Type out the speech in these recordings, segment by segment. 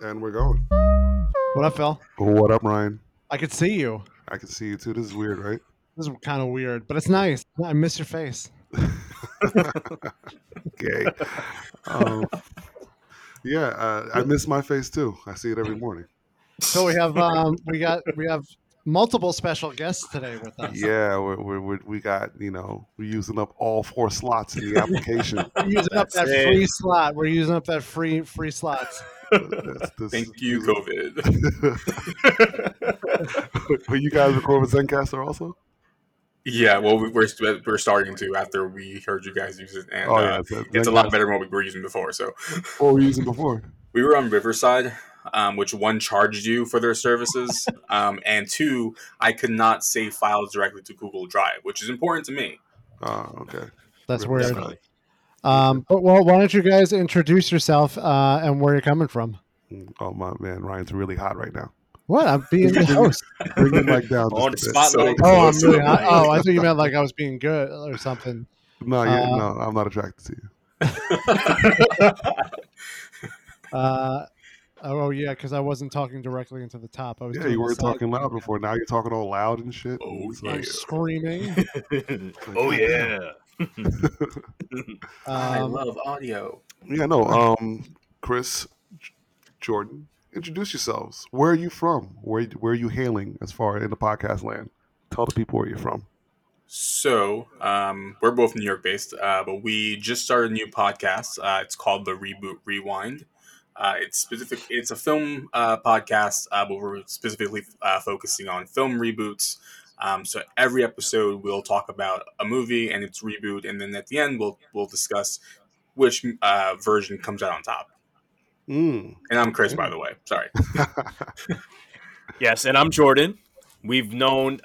And we're going. What up, Phil? What up, Ryan? I could see you. I can see you too. This is weird, right? This is kind of weird, but it's nice. I miss your face. Okay. I miss my face too. I see it every morning. So we have we have multiple special guests today with us. Yeah, we got we're using up all 4 slots in the application. We're using up that free slot. We're using up that free slots. Thank you, COVID. Will you guys record with Zencastr also? Yeah, well, we're starting to after we heard you guys use it, and it's a Zencastr. lot better than what we were using before. So, what were you using before? We were on Riverside, which one charged you for their services, and 2, I could not save files directly to Google Drive, which is important to me. Oh, okay. That's Riverside. weird. But why don't you guys introduce yourself and where you're coming from? Oh my man, Ryan's really hot right now. What? I'm being the host. Bring the mic down. On the just a bit. spotlight. Oh, I'm really hot. Oh, I thought you meant like I was being good or something. No, no, I'm not attracted to you. Oh yeah, because I wasn't talking directly into the top. I was. Yeah, doing you the weren't side. talking loud before. Now you're talking all loud and shit. Oh, It's yeah. I'm like, screaming. Oh yeah. I love audio. yeah, no. Chris, Jordan, introduce yourselves. Where are you from? Where are you hailing as far in the podcast land? Tell the people where you're from. So, we're both New York based, but we just started a new podcast. It's called The Reboot Rewind. It's a film podcast, but we're specifically focusing on film reboots. So every episode we'll talk about a movie and its reboot, and then at the end we'll discuss which version comes out on top. And I'm Chris, by the way. Sorry. Yes, and I'm Jordan. I've known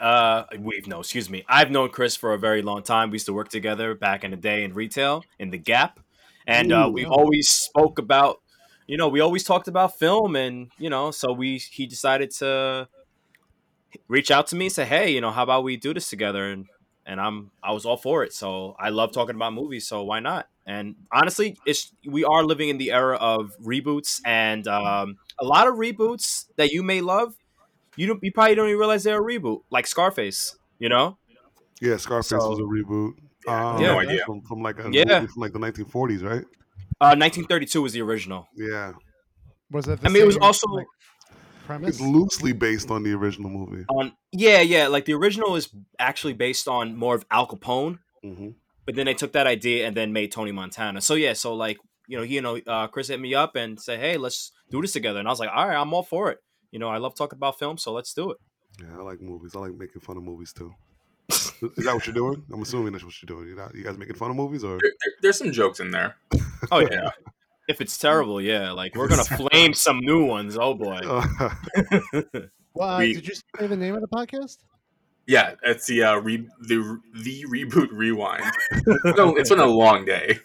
Chris for a very long time. We used to work together back in the day in retail in the Gap, and we always spoke about, we always talked about film, and so he decided to reach out to me and say, hey, how about we do this together? And I was all for it. So I love talking about movies, so why not? And honestly, we are living in the era of reboots, and a lot of reboots that you may love, you probably don't even realize they're a reboot, like Scarface. Yeah, Scarface was a reboot. No idea. From like a movie from like the 1940s, right? 1932 was the original. Yeah, Was it? It was also premise. it's loosely based on the original movie. like the original is actually based on more of Al Capone, but then they took that idea and then made Tony Montana. So Chris hit me up and said, hey, let's do this together, and I was like, all right, I'm all for it. I love talking about film, so let's do it. Yeah, I like movies. I like making fun of movies too. Is that what you're doing? I'm assuming that's what you're doing. You guys making fun of movies, or There's some jokes in there. Oh yeah. If it's terrible, yeah, like we're gonna flame some new ones. Oh boy. Well, did you say the name of the podcast? Yeah, it's the Reboot Rewind. It's been a long day.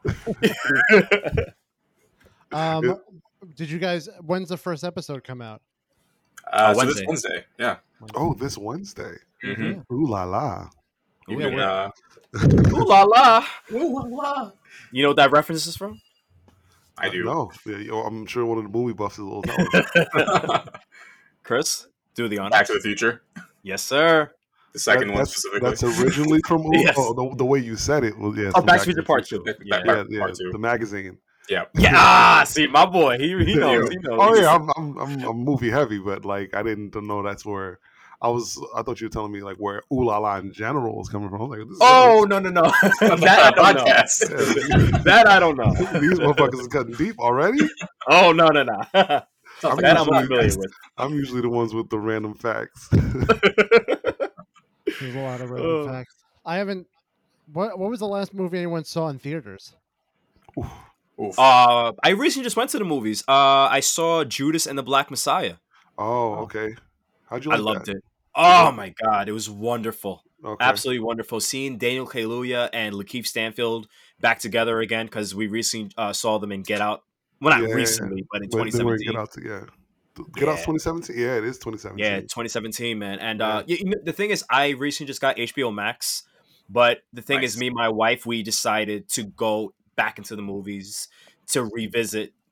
Did you guys? When's the first episode come out? So this Wednesday, yeah. Oh, this Wednesday. Mm-hmm. Ooh la la. Ooh la la. Ooh la la. You know what that reference is from? I do. No, I'm sure one of the movie buffs will tell us. Chris, do the honor. Back to the Future. Yes, sir. The second one specifically. That's originally from Yes. the way you said it was. Yeah, Back to the Future Part 2. The magazine. Yeah. Yeah. See, my boy, he knows. He knows. Oh yeah, I'm movie heavy, but like I didn't know that's where I thought you were telling me like where Ooh La La in general is coming from. I was like, No. That I don't know. That I don't know. These motherfuckers are cutting deep already. Oh no. That I'm familiar with. I'm usually the ones with the random facts. There's a lot of random facts. I haven't. What was the last movie anyone saw in theaters? Oof. I recently just went to the movies. I saw Judas and the Black Messiah. Oh, okay. How'd you like I loved that? it. Oh my god, it was wonderful. Okay. Absolutely wonderful. Seeing Daniel Kaluuya and Lakeith Stanfield back together again, because we recently saw them in Get Out. Well, not recently, but in 2017. Get Out, Get Out 2017? Yeah, it is 2017. Yeah, 2017, man. And the thing is, I recently just got HBO Max, but the thing is, me and my wife, we decided to go back into the movies to revisit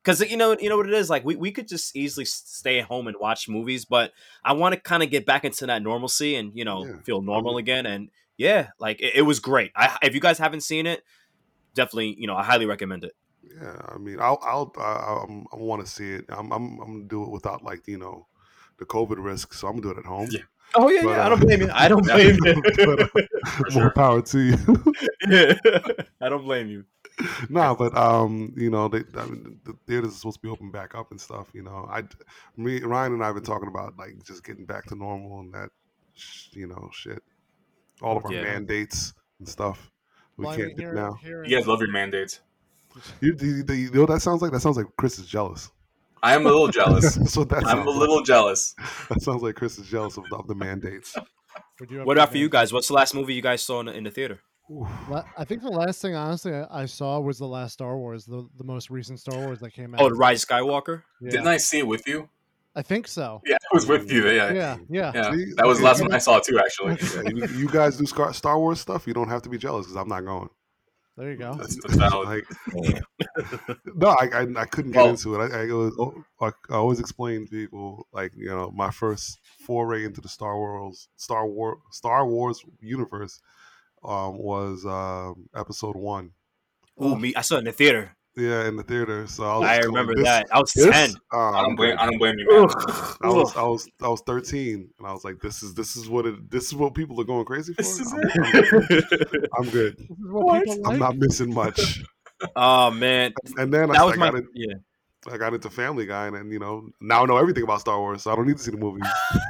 because you know what it is. Like we could just easily stay at home and watch movies, but I want to kind of get back into that normalcy and feel normal again. And yeah, like it was great. If you guys haven't seen it, definitely I highly recommend it. Yeah, I mean, I want to see it. I'm gonna do it without like the COVID risk, so I'm gonna do it at home. Yeah. Oh yeah, But, I don't blame you. I don't blame you. But, more power to you. Yeah, I don't blame you. Nah, but the theaters are supposed to be open back up and stuff. Ryan and I have been talking about like just getting back to normal and that, shit. All of our mandates and stuff. We can't do now. You guys love your mandates. You know what that sounds like? That sounds like Chris is jealous. I am a little jealous. That's what that I'm sounds a little like. jealous. That sounds like Chris is jealous of the mandates. What about for you guys? What's the last movie you guys saw in the theater? I think the last thing, honestly, I saw was the last Star Wars, the most recent Star Wars that came out. Oh, The Rise of Skywalker? Yeah. Didn't I see it with you? I think so. Yeah, I was with you. Yeah. See, That was the last one I saw too, actually. Yeah, you guys do Star Wars stuff. You don't have to be jealous because I'm not going. There you go. That's valid. No, I couldn't get into it. I always explain to people like my first foray into the Star Wars universe was Episode 1. Ooh, I saw it in the theater. Yeah, in the theater. So I remember that. I was 10. I don't blame you, man. I was 13, and I was like, "This is what people are going crazy for." I'm good. This is what people like? I'm not missing much. Oh man! And then I got into Family Guy, and now I know everything about Star Wars, so I don't need to see the movies.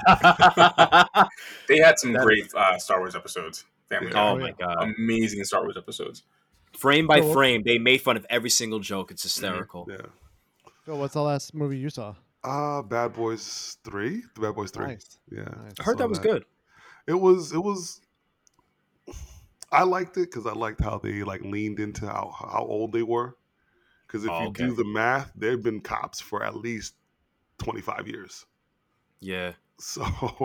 They had some great Star Wars episodes. Family Guy. Oh my god! Amazing Star Wars episodes. Frame by frame, they made fun of every single joke. It's hysterical. Yeah. Phil, what's the last movie you saw? Bad Boys 3. The Bad Boys 3. Nice. Yeah. Nice. I heard that was good. It was. I liked it because I liked how they like leaned into how old they were. Because if you do the math, they've been cops for at least 25 years. Yeah. So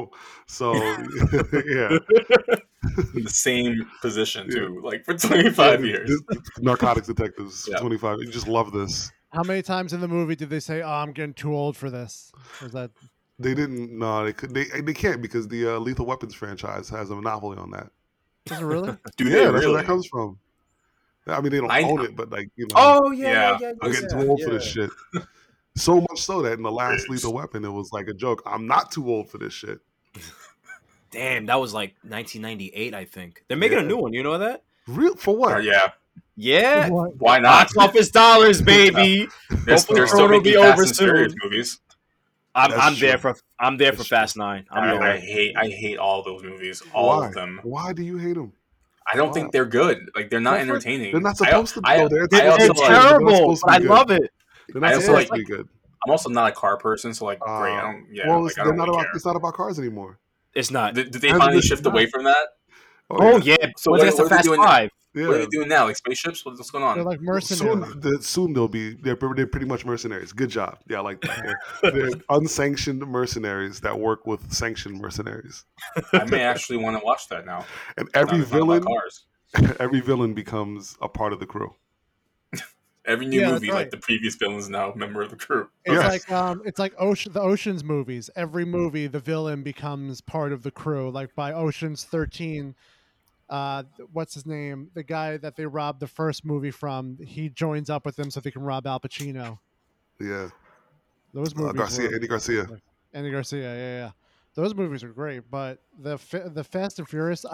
yeah. In the same position too, like for 25 years. Narcotics detectives, 25. You just love this. How many times in the movie did they say, "Oh, I'm getting too old for this"? Was that? They didn't. No, they can't because the Lethal Weapons franchise has a monopoly on that. Is it really? Do yeah, they that's really? where that comes from. I mean, they don't own it, but like Oh yeah. I'm getting too old for this shit. So much so that in the last Lethal Weapon, it was like a joke. I'm not too old for this shit. Damn, that was like 1998, I think. They're making a new one. You know that? Real for what? Yeah. Yeah. Why not? Box office dollars, baby. They're Hopefully, still will be making over Fast and Furious soon. movies. I'm there for Fast 9. I hate all those movies. All of them. Why do you hate them? I don't think they're good. Like they're not entertaining. They're not supposed to be. They're terrible. But I love it. They're not supposed to be good. I'm also not a car person, so like, great. I don't. Yeah. Well, like, I don't really care. it's not about cars anymore. It's not. Did they finally shift away from that? Oh yeah. So Once what it's the are they Fast doing 5. Yeah. What are they doing now? Like spaceships? What's going on? They're like mercenaries. Soon they're pretty much mercenaries. Good job. Yeah, I like that. They're unsanctioned mercenaries that work with sanctioned mercenaries. I may actually want to watch that now. And every villain cars. becomes a part of the crew. Every new movie, like the previous villain is now a member of the crew. It's like the Ocean's movies. Every movie, the villain becomes part of the crew. Like by Ocean's 13, what's his name? The guy that they robbed the first movie from, he joins up with them so they can rob Al Pacino. Yeah. Those movies. Andy Garcia. Andy Garcia, yeah. Those movies are great, but the Fast and Furious,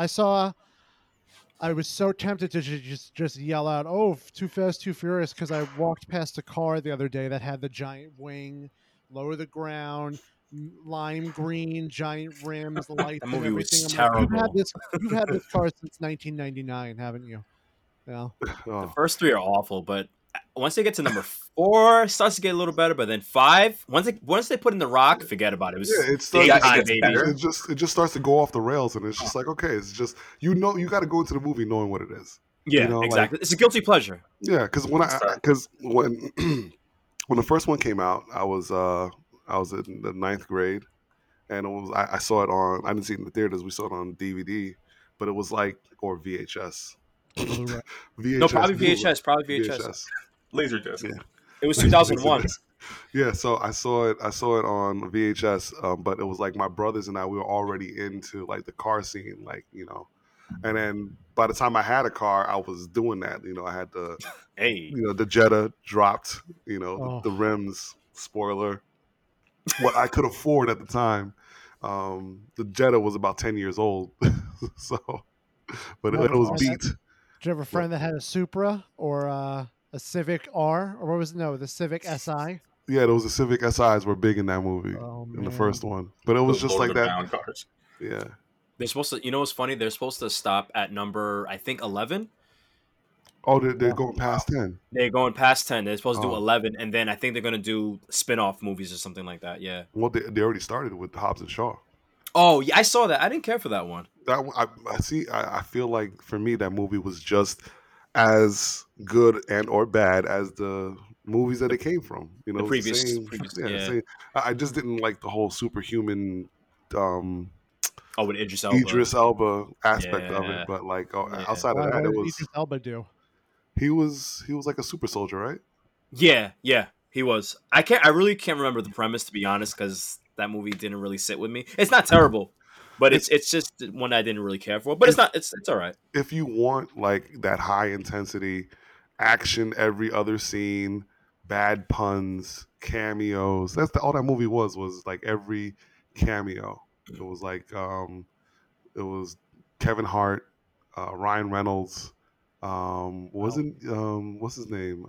I was so tempted to just yell out, "Oh, Too Fast, Too Furious," because I walked past a car the other day that had the giant wing, low to the ground, lime green, giant rims, lights, That movie and was everything. terrible. You've had this car since 1999, haven't you? Yeah. The first 3 are awful, but once they get to number 4, it starts to get a little better. But then 5, once they put in The Rock, forget about it. It was it just starts to go off the rails, and it's just like, okay, it's just you got to go into the movie knowing what it is. Yeah, exactly. It's a guilty pleasure. Yeah, because when when the first one came out, I was in the 9th grade, and I saw it on. I didn't see it in the theaters. We saw it on DVD, but it was like or VHS. VHS. No, probably VHS. Laserdisc. Yeah. It was Listen 2001. to this. Yeah, so I saw it. I saw it on VHS, but it was like my brothers and I. We were already into like the car scene, like And then by the time I had a car, I was doing that. I had Hey, the Jetta dropped. Oh, The rims. Spoiler. What I could afford at the time. The Jetta was about 10 years old, so but Did you it ever was find that? beat. Did you have a friend that had a Supra or a Civic R, or what was it? No, the Civic Si? Yeah, those the Civic SIs were big in that movie, Oh in the man. first one. But it was Those just loaded like that. around cars. Yeah. they're supposed to. You know what's funny? They're supposed to stop at number, I think, 11. Oh, they're Wow. going past 10. They're going past 10. They're supposed to do Oh, 11, and then I think they're gonna do spin-off movies or something like that. Yeah. well, they already started with Hobbs and Shaw. Oh, yeah, I saw that. I didn't care for that one. That one, I see. I feel like for me that movie was just as good and or bad as the movies that it came from. It The was the previous, same. previous, Yeah, yeah. same. I just didn't like the whole superhuman um, Oh, with Idris Elba. Idris Elba aspect of it. Yeah. But like Yeah. outside of Why, that, what it did was Idris Elba do? he was like a super soldier, right? Yeah, he was. I really can't remember the premise, to be honest, because that movie didn't really sit with me. It's not terrible, but it's just one I didn't really care for. But it's all right. If you want like that high intensity action every other scene, bad puns, cameos, all that movie was like every cameo. It was like it was Kevin Hart, Ryan Reynolds, wasn't what's his name,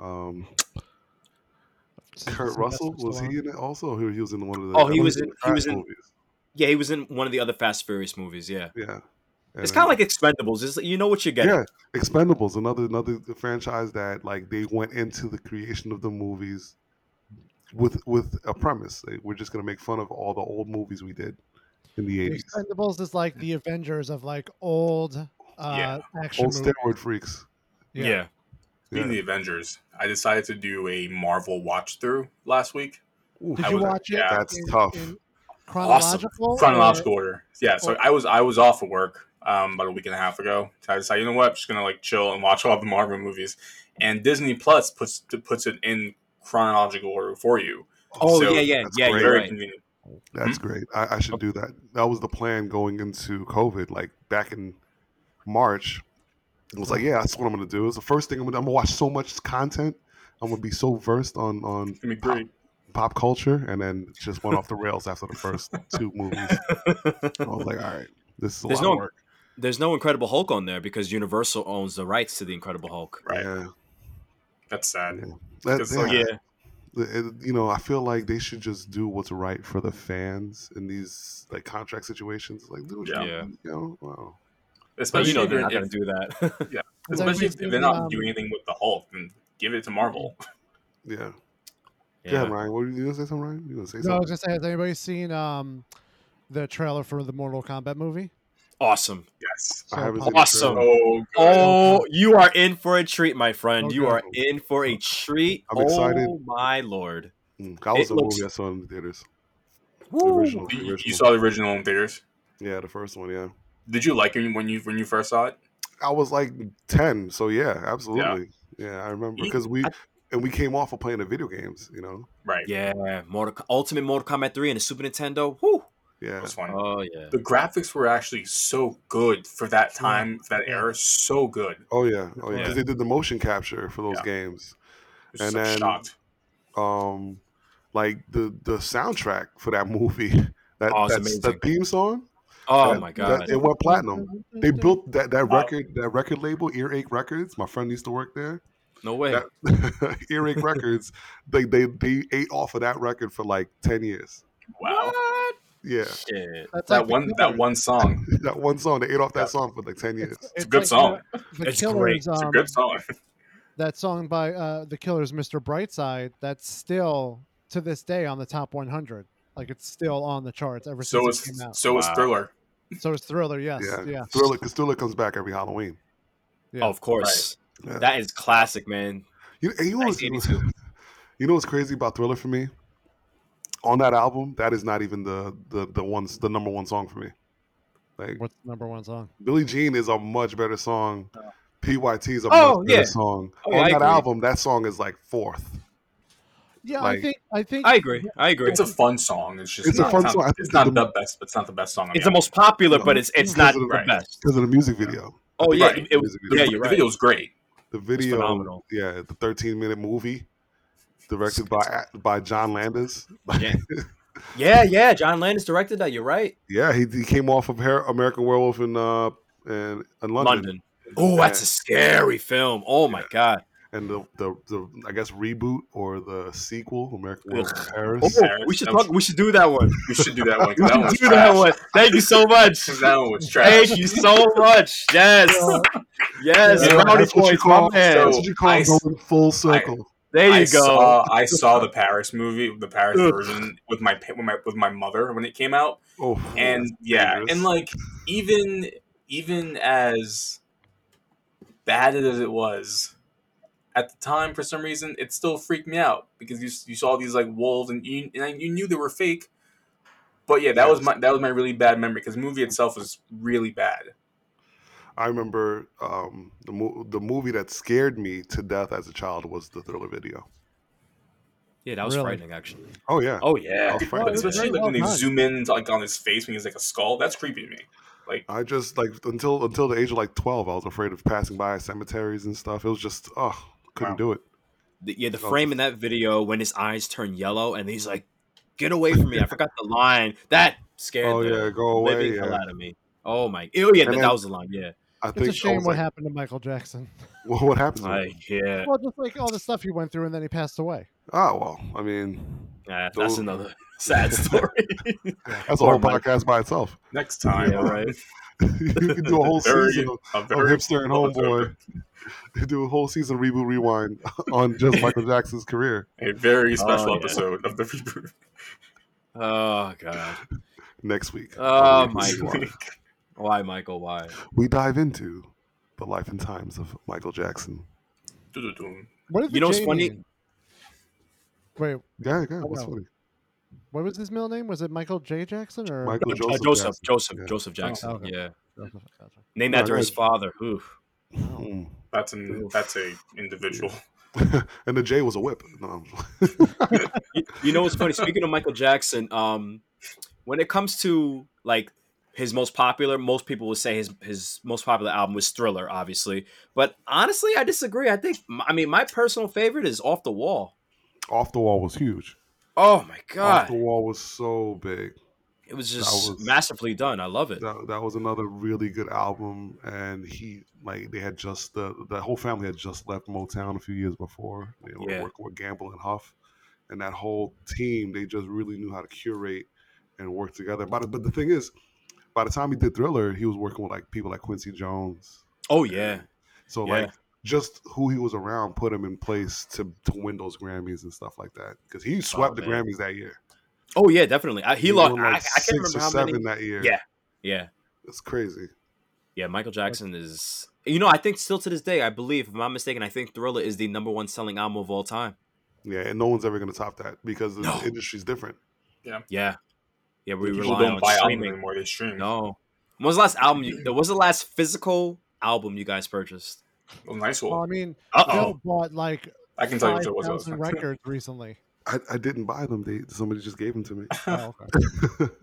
Kurt Russell, was he in it also? He was in one of the Oh, I he know was he's in. the He was Fast in. movies. Yeah, he was in one of the other Fast Furious movies. Yeah, Yeah, and it's then kind of like Expendables. You know what you're getting. yeah, Expendables, another franchise that like they went into the creation of the movies with a premise. We're just gonna make fun of all the old movies we did in the The 80s. Expendables is like the Avengers of like old Yeah. action Old movies. steroid freaks. Yeah. Speaking of the Avengers, I decided to do a Marvel watch through last week. Ooh, Did I you was- watch it? yeah. that's tough. In Awesome. chronological? Chronological order. Yeah, so or- I was off of work about a week and a half ago. So I decided, you know what, I'm just gonna like chill and watch all the Marvel movies. And Disney Plus puts it in chronological order for you. Oh, So, yeah. that's You're great. Very right. convenient. That's great. I should do that. That was the plan going into COVID, like back in March. It was like, yeah, that's what I'm gonna do. It's the first thing I'm gonna watch so much content. I'm gonna be so versed on It's gonna be great. pop culture, and then it just went off the rails after the first two movies. I was like, all right, this is a There's lot of work. There's no Incredible Hulk on there because Universal owns the rights to the Incredible Hulk. Right. Yeah, That's sad. yeah. That, It's like- yeah. I feel like they should just do what's right for the fans in these like contract situations. Like, do what you- Yeah. wow. But Especially they're if, not going if, to do that. yeah, Has especially if anybody they're seen, not doing anything with the Hulk, then give it to Marvel. Yeah. Go Yeah. ahead, Ryan. What were you gonna say, something, Ryan? You gonna say No, I something? was gonna say, has anybody seen the trailer for the Mortal Kombat movie? Awesome. Yes. I So haven't pumped. seen the Awesome. trailer. Oh, good. Oh, you are in for a treat, my friend. So You good. are in for a treat. I'm excited. Oh, my Lord. That was It the looks- movie I saw in the theaters. The Woo. original. You saw the original in theaters. Yeah, the first one. Yeah, Did you like it when you first saw it? I was like 10, so yeah, absolutely. Yeah, I remember because we came off of playing the video games. Right. Yeah, Ultimate Mortal Kombat 3 and the Super Nintendo. Woo. Yeah, It was fun. Oh, yeah. The graphics were actually so good for that time, for that era. So good. oh yeah, because Yeah. they did the motion capture for those Yeah. games. I was And so then- shocked. Like the soundtrack for that movie, Oh, it's that amazing. theme song. Oh, that- my God. that- it went platinum. They built that Wow. record label, Earache Records. My friend used to work there. No way. That, Earache Records. They ate off of that record for like 10 years. Wow. What? Yeah, Shit. That's That like the one Killers. song. that one song. They ate off Yeah. that song for like 10 years. It's a good song. The It's Killers, great. It's a good song. that song by the Killers, "Mr. Brightside," that's still to this day on the top 100. Like it's still on the charts ever So since it is came out. so is Wow. Thriller. So is Thriller, yes, Yeah, yeah. Thriller, because Thriller comes back every Halloween. Yeah. Oh, of course. Yeah. That is classic, man. You know what's, 1982. you know what's crazy about Thriller for me? On that album, that is not even the number one song for me. Like What's the number one song? Billie Jean is a much better song. PYT is a Oh, much better yeah. song. Oh, yeah, On I that agree. album, that song is like fourth. Yeah, Like, I think I agree. I agree. It's a fun song. It's just It's a not. fun It's song. I not, think it's not the the best. It's not the best song on It's the the most popular, No, but it's because not of the Right. best. because of the music video. I Oh think yeah, Right. it's it, the music video. yeah, The you're right. video's great. The video, phenomenal. yeah, the 13-minute movie directed by John Landis. Yeah. Yeah. John Landis directed that. You're right. Yeah, he came off of American Werewolf in London. London. Oh, that's a scary film. Oh my god. And the I guess reboot or the sequel, American Werewolf in Ugh. Paris. Oh, Paris, we should that was- talk. We should do that one. We should do that one. 'Cause We that one should was do that trash. one. Thank you so much. 'Cause that one was trash. Thank you so much. Yes. Yes. Yeah, Brownie that's what you points, call- my man. That's what you call I- going full circle. There you I go. saw the Paris movie, the Paris Ugh. version with my mother when it came out, Oh, and that's yeah, dangerous. and like even as bad as it was at the time, for some reason, it still freaked me out because you saw these like wolves and you knew they were fake. But yeah, that was my really bad memory because the movie itself was really bad. I remember the movie that scared me to death as a child was the Thriller video. Yeah, that was Really? frightening, actually. Oh yeah. Oh yeah. That was frightening. Especially very like when they well done. zoom in like on his face when he's like a skull. That's creepy to me. Like I just like until the age of like 12, I was afraid of passing by cemeteries and stuff. It was just couldn't Wow. do it. The frame in that video when his eyes turn yellow and he's like, "Get away from me!" I forgot the line. That scared Oh, the yeah, go away, living hell yeah. out of me. Oh my! Oh yeah, And that then- was the line. Yeah. I It's think a shame I was what like, happened to Michael Jackson. well, what happened to him? Like yeah. Well, just like all the stuff he went through, and then he passed away. Oh well, I mean, That's Those- another sad story. that's a whole podcast by itself. next time, Yeah, right. You can do a whole season of Hipster and Homeboy. You do a whole season of Reboot Rewind on just Michael Jackson's career. A very special yeah. episode of the reboot. Oh god. Next week. Oh, on Reboot Michael. Rewind. Why, Michael? Why? We dive into the life and times of Michael Jackson. Doo-doo-doo. What did the You know what's J funny? mean? Wait, Yeah, what's no. funny? what was his middle name? Was it Michael J. Jackson or Michael Joseph Jackson. Yeah. Joseph Jackson. Oh, okay. Yeah. Gotcha. Named No, after his no. father. Oof. Mm. That's a individual. And the J was a whip. No, You know what's funny? Speaking of Michael Jackson, when it comes to like his most popular, most people would say his most popular album was Thriller, obviously. But honestly, I disagree. I mean, my personal favorite is Off the Wall. Off the Wall was huge. Oh my Off god, the Wall was so big. it was just That was- masterfully done. I love it. That was another really good album, and they had just the whole family had just left Motown a few years before. They were Yeah. working with Gamble and Huff, and that whole team, they just really knew how to curate and work together. But the thing is, by the time he did Thriller, he was working with like people like Quincy Jones. Oh yeah, So Yeah. like just who he was around put him in place to win those Grammys and stuff like that, because he swept the man. Grammys that year. oh yeah, definitely. He lost. won, like, I can't 6 remember or how 7 many. that year. Yeah. It's crazy. Yeah, Michael Jackson is. You know, I think still to this day, I believe, if I'm not mistaken, I think Thriller is the #1 selling album of all time. Yeah, and no one's ever going to top that because the No. industry's different. Yeah, we People rely don't on buy albums streaming. anymore; they stream. No, what was the last album? What was the last physical album you guys purchased? Well, nice Well, I one. mean, Uh-oh. Bill bought like I can tell you if it 5,000 was. records recently. I didn't buy them. Somebody just gave them to me. Oh, okay.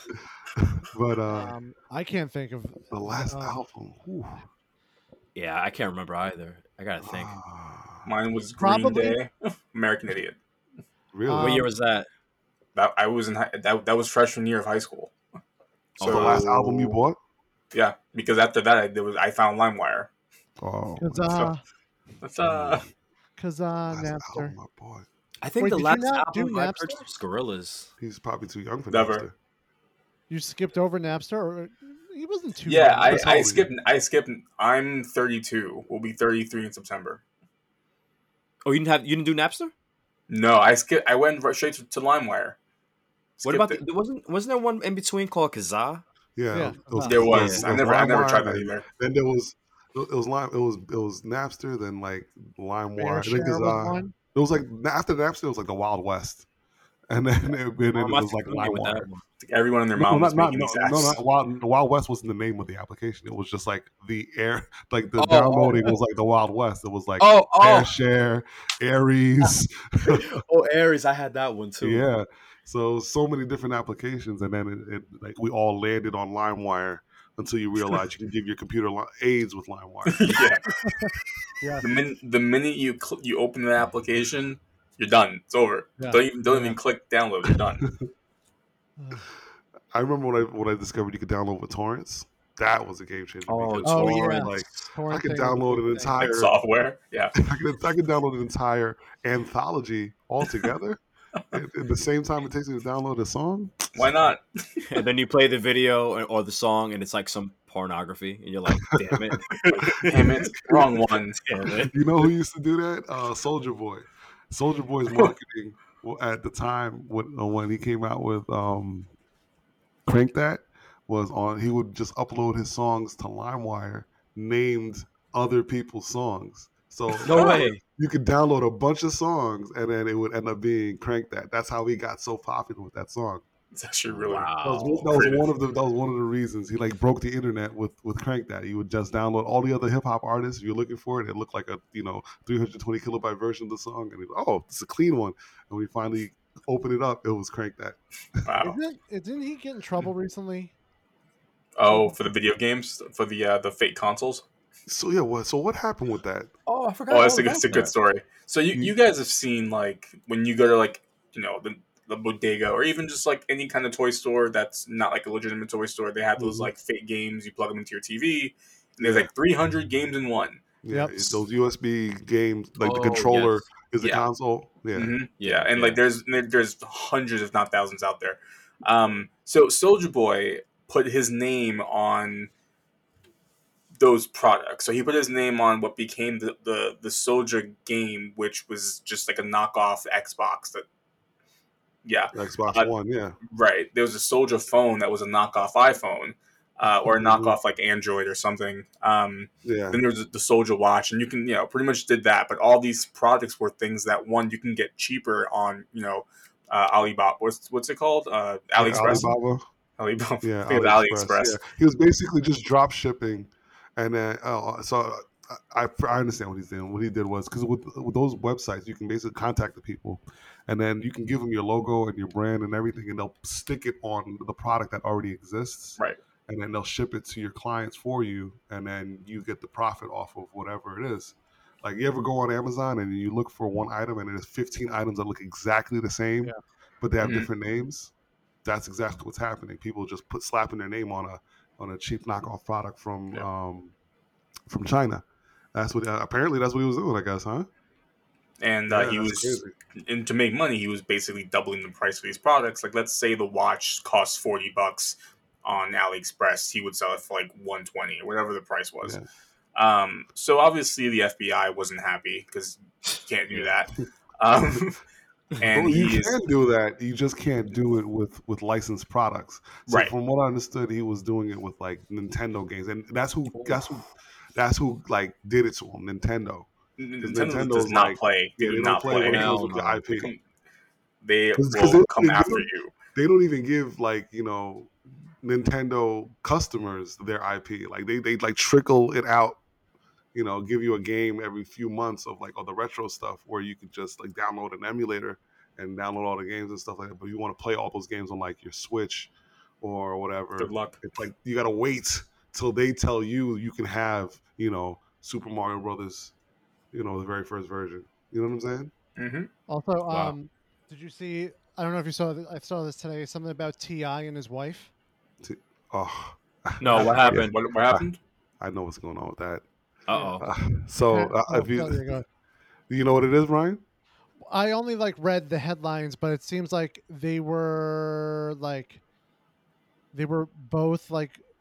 But I can't think of the last album. Whew. Yeah, I can't remember either. I gotta think. Mine was Green Probably- Day, American Idiot. Really? Um, What year was that? That I was in that was freshman year of high school. So the last album you bought? Yeah, because after that I found LimeWire. Oh, because That's last Napster. album I bought. I think Wait, the did you last not do album I Napster? purchased was Gorillaz. He's probably too young for Never. Napster. You skipped over Napster, or he wasn't too. yeah. young. That's how I old skipped. I'm 32. We'll be 33 in September. Oh, you didn't do Napster? No, I skipped. I went straight to LimeWire. What Skipped about it. wasn't there one in between called Kazaa? Yeah, Yeah. it was, There was. it I never LimeWire, tried that and either. Then there was it was Napster, then like LimeWire. Fair I think Share was it one. was like after Napster, it was like the Wild West, and then it I'm not was like familiar with that LimeWire. one. Everyone and their No, mom was not making no, these no, apps. not the Wild West wasn't the name of the application. It was just like the air, like the Oh, downloading was like the Wild West. It was like oh, oh, AirShare, Aries, oh, Aries. I had that one too. yeah. So many different applications, and then it like we all landed on LimeWire until you realize you can give your computer AIDS with LimeWire. Yeah. Yeah. The minute you open the application, you're done. It's over. Yeah. Don't even click download. You're done. I remember when I discovered you could download with torrents. That was a game changer. Oh, Because Oh yeah. torrents. like I Torrent could thing was a download big an thing. entire Like software. Yeah. I could download an entire anthology altogether at the same time it takes you to download a song. Why not? And then you play the video or the song, and it's like some pornography, and you're like, "Damn it, Damn it. Wrong one. damn it!" You know who used to do that? Soldier Boy. Soldier Boy's marketing at the time when he came out with Crank That was on. He would just upload his songs to LimeWire, named other people's songs. So No way. you could download a bunch of songs, and then it would end up being Crank That. That's how he got so popular with that song. It's actually really That was, Wow. that was creative. one of the reasons he like broke the internet with Crank That. You would just download all the other hip hop artists. If you're looking for it, it looked like a 320 kilobyte version of the song, and it's a clean one. And we finally opened it up. It was Crank That. Wow. Didn't he get in trouble recently? Oh, for the video games, for the fake consoles. So yeah, so what happened with that? Oh, I forgot. Oh, all it's about a good that. story. So you guys have seen like when you go to like the bodega or even just like any kind of toy store that's not like a legitimate toy store. They have those Mhm. like fake games. You plug them into your TV, and there's Yeah. like 300 games in one. Yeah, Yep. it's those USB games, like the Oh, controller yes. is the Yeah. console. Yeah, Yeah, and Yeah. like there's hundreds, if not thousands, out there. So Soldier Boy put his name on those products. So he put his name on what became the Soldier game, which was just like a knockoff Xbox. Yeah, Xbox Uh, One. Yeah, right. There was a Soldier phone that was a knockoff iPhone, or a Mhm. knockoff like Android or something. yeah. Then there was the Soldier Watch, and you can pretty much did that. But all these products were things that one you can get cheaper on Alibaba. What's it called? AliExpress. Alibaba. Alibaba. Yeah, I think it's AliExpress. AliExpress. Yeah, he was basically just drop shipping, and then I understand what he's doing. What he did was because with those websites, you can basically contact the people, and then you can give them your logo and your brand and everything, and they'll stick it on the product that already exists, Right. and then they'll ship it to your clients for you, and then you get the profit off of whatever it is. Like you ever go on Amazon and you look for one item, and there's 15 items that look exactly the same, Yeah. but they have Mhm. different names. That's exactly what's happening. People just slapping their name on a cheap knockoff product from China. That's what apparently that's what he was doing, I guess, huh? And Yeah, he that's was, crazy. and to make money, he was basically doubling the price of these products. Like, let's say the watch costs $40 on AliExpress, he would sell it for like 120 or whatever the price was. Yeah. So obviously the FBI wasn't happy because you can't do that. And Well, you he is can do that. You just can't do it with licensed products. So Right. from what I understood, he was doing it with like Nintendo games, and that's who like did it to him. Nintendo. Nintendo Nintendo's does not like, play. They yeah, do they not don't play when it play. comes with the Hell no. IP. They 'Cause will they come don't- after they you. They don't even give like Nintendo customers their IP. Like they like trickle it out. Give you a game every few months of like all the retro stuff where you could just like download an emulator and download all the games and stuff like that. But you want to play all those games on like your Switch or whatever. Good luck. It's like you gotta wait till they tell you can have Super Mario Brothers, the very first version. You know what I'm saying? hmm Also, Wow. did you see? I don't know if you saw. I saw this today. Something about Ti and his wife. Oh, No, what Yeah. happened? What happened? I know what's going on with that. Uh-oh. If yeah, there you go. you know what it is, Brian? I only read the headlines, but it seems like they were both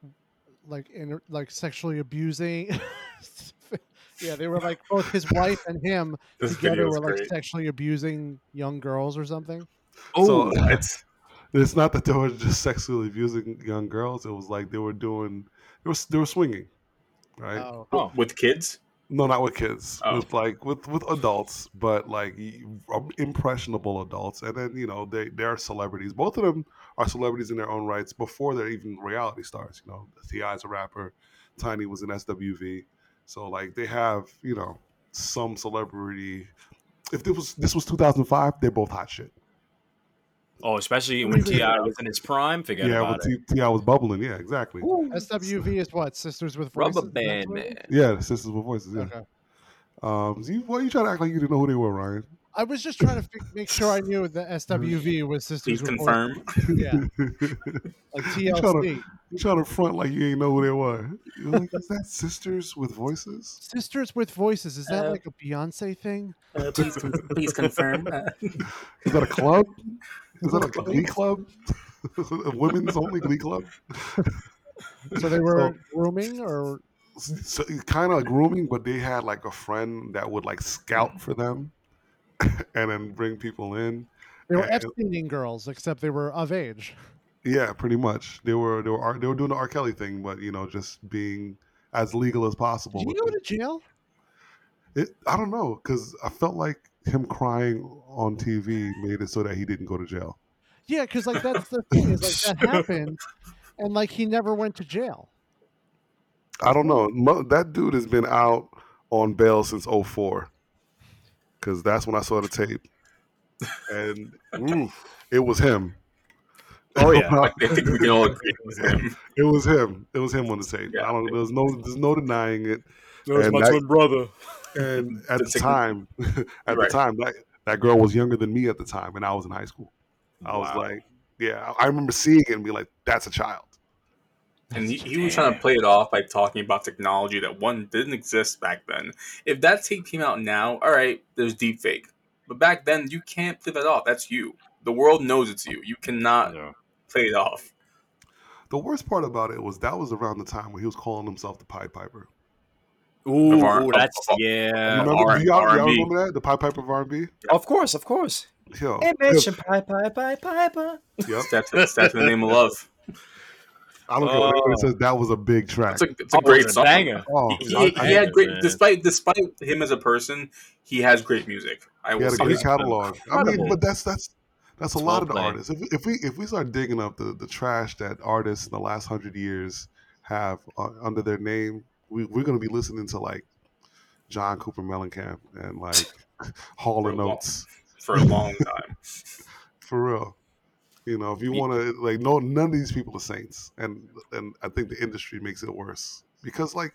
sexually abusing. Yeah, they were both his wife and him This together video is were great. sexually abusing young girls or something. So It's it's not that they were just sexually abusing young girls. It was like they were swinging, right? Oh, Oh. with kids. No, not with kids. Oh. With like with adults, but like impressionable adults. And then they are celebrities. Both of them are celebrities in their own rights before they're even reality stars. T.I.'s a rapper, Tiny was in SWV, so like they have some celebrity. If this was 2005, they're both hot shit. Oh, especially when T.I. was in his prime. Forget Yeah, about when it. T.I. was bubbling. Yeah, exactly. SWV is what? Sisters with Voices? Rubber Is that Band what it Man. is? Yeah, the Sisters with Voices. Yeah. Okay. Why you trying to act like you didn't know who they were, Ryan? I was just trying to make sure I knew that SWV was Sisters Please with confirm. Voices. Yeah, like TLC. You trying to front like you ain't know who they were. You're like, is that Sisters with Voices? Sisters with Voices. Is that like a Beyonce thing? Please confirm. Is that a club? Is that a glee club? A women's only glee club? So they were grooming, or So kind of grooming, but they had like a friend that would like scout for them and then bring people in. they were And- Epsteining girls, except they were of age. yeah, pretty much. They were doing the R. Kelly thing, but just being as legal as possible. Did he with go it. to jail? I don't know, because I felt like him crying on TV made it so that he didn't go to jail. Yeah, because like that's the thing is like that happened, and like he never went to jail. I don't know. That dude has been out on bail since 04. Because that's when I saw the tape. And it was him. Oh yeah. I think we can all agree it was him. It was him. It was him on the tape. Yeah. I don't. There's no denying it. That was And my that- twin brother. And at the That's a- time, Right. that girl was younger than me at the time, and I was in high school. I was Wow. like, yeah, I remember seeing it and be like, that's a child. And he was trying to play it off by talking about technology that didn't exist back then. If that tape came out now, all right, there's deepfake. But back then, you can't play that off. That's you. The world knows it's you. You cannot play it off. The worst part about it was that was around the time when he was calling himself the Pied Piper. Ooh, Of R- that's of- yeah. You remember? R- Do y'all R&B. remember that? The Pied Piper of R&B? Of course. Yo, Imagine Piper. yep. That's the name of love. I don't care what anybody says. That was a big track. It's a great song. banger. Oh, He had great, man. despite him as a person, he has great music. I he will had a say great that. catalog. I mean, Incredible. but that's a lot of the well played. artists. If we start digging up the trash that artists in the last 100 years have under their name, we're going to be listening to like John Cooper Mellencamp and like Hall For and a long- Oates for a long time. for real. If you want to like, no, none of these people are saints, and I think the industry makes it worse because like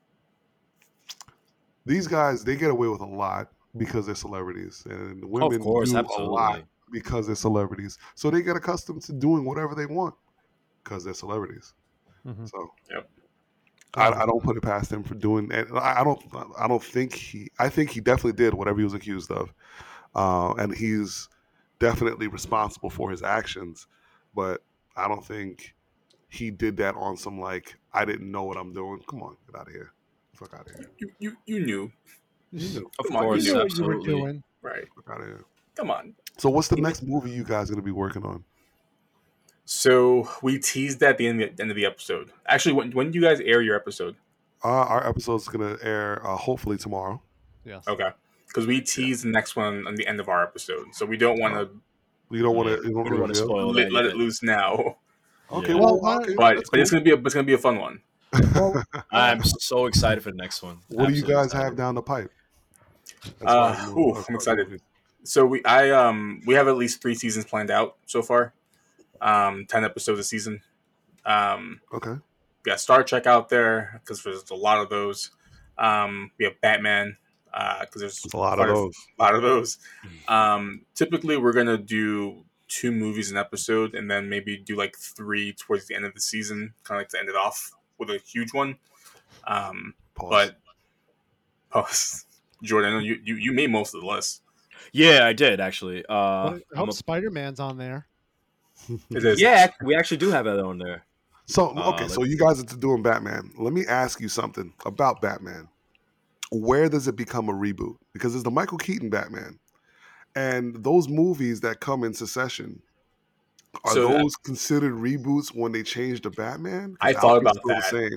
these guys, they get away with a lot because they're celebrities, and women Of course, do absolutely. a lot because they're celebrities. So they get accustomed to doing whatever they want because they're celebrities. Mhm. So Yep. I don't put it past him for doing that. I don't think I think he definitely did whatever he was accused of, and he's definitely responsible for his actions. But I don't think he did that on some like I didn't know what I'm doing. Come on, get out of here, fuck out of here, You knew. Of Come on, course, You knew what you were absolutely. doing. Right. fuck out of here. Come on. So what's the next movie you guys gonna be working on? So we teased at the end of the episode. Actually, when do you guys air your episode? Our episode's gonna air hopefully tomorrow. Yes. Okay. Because we teased the next one on the end of our episode. So we don't want to You don't want to. You don't We don't want to reveal? spoil let it anything. loose now. Okay, Yeah. well, Well, okay, But that's it's cool. gonna be a fun one. Well, I'm so excited for the next one. What do you Absolutely guys excited. have down the pipe? As far as movies- as I'm far as excited. movies. So we have at least 3 seasons planned out so far. 10 episodes a season. Okay. We got Star Trek out there because there's a lot of those. We have Batman because there's There's a lot of quite those. lot of those. Typically, we're gonna do 2 movies an episode, and then maybe do like 3 towards the end of the season, kind of like to end it off with a huge one. Pause. But Jordan, I know you made most of the list. Yeah, I did actually. I I'm hope a- Spider-Man's on there. It is. yeah, we actually do have that on there. So okay, like- so you guys are doing Batman. Let me ask you something about Batman. Where does it become a reboot? Because it's the Michael Keaton Batman, and those movies that come in succession are So those considered reboots when they change the Batman? 'Cause I thought Alfred's about still that. the same.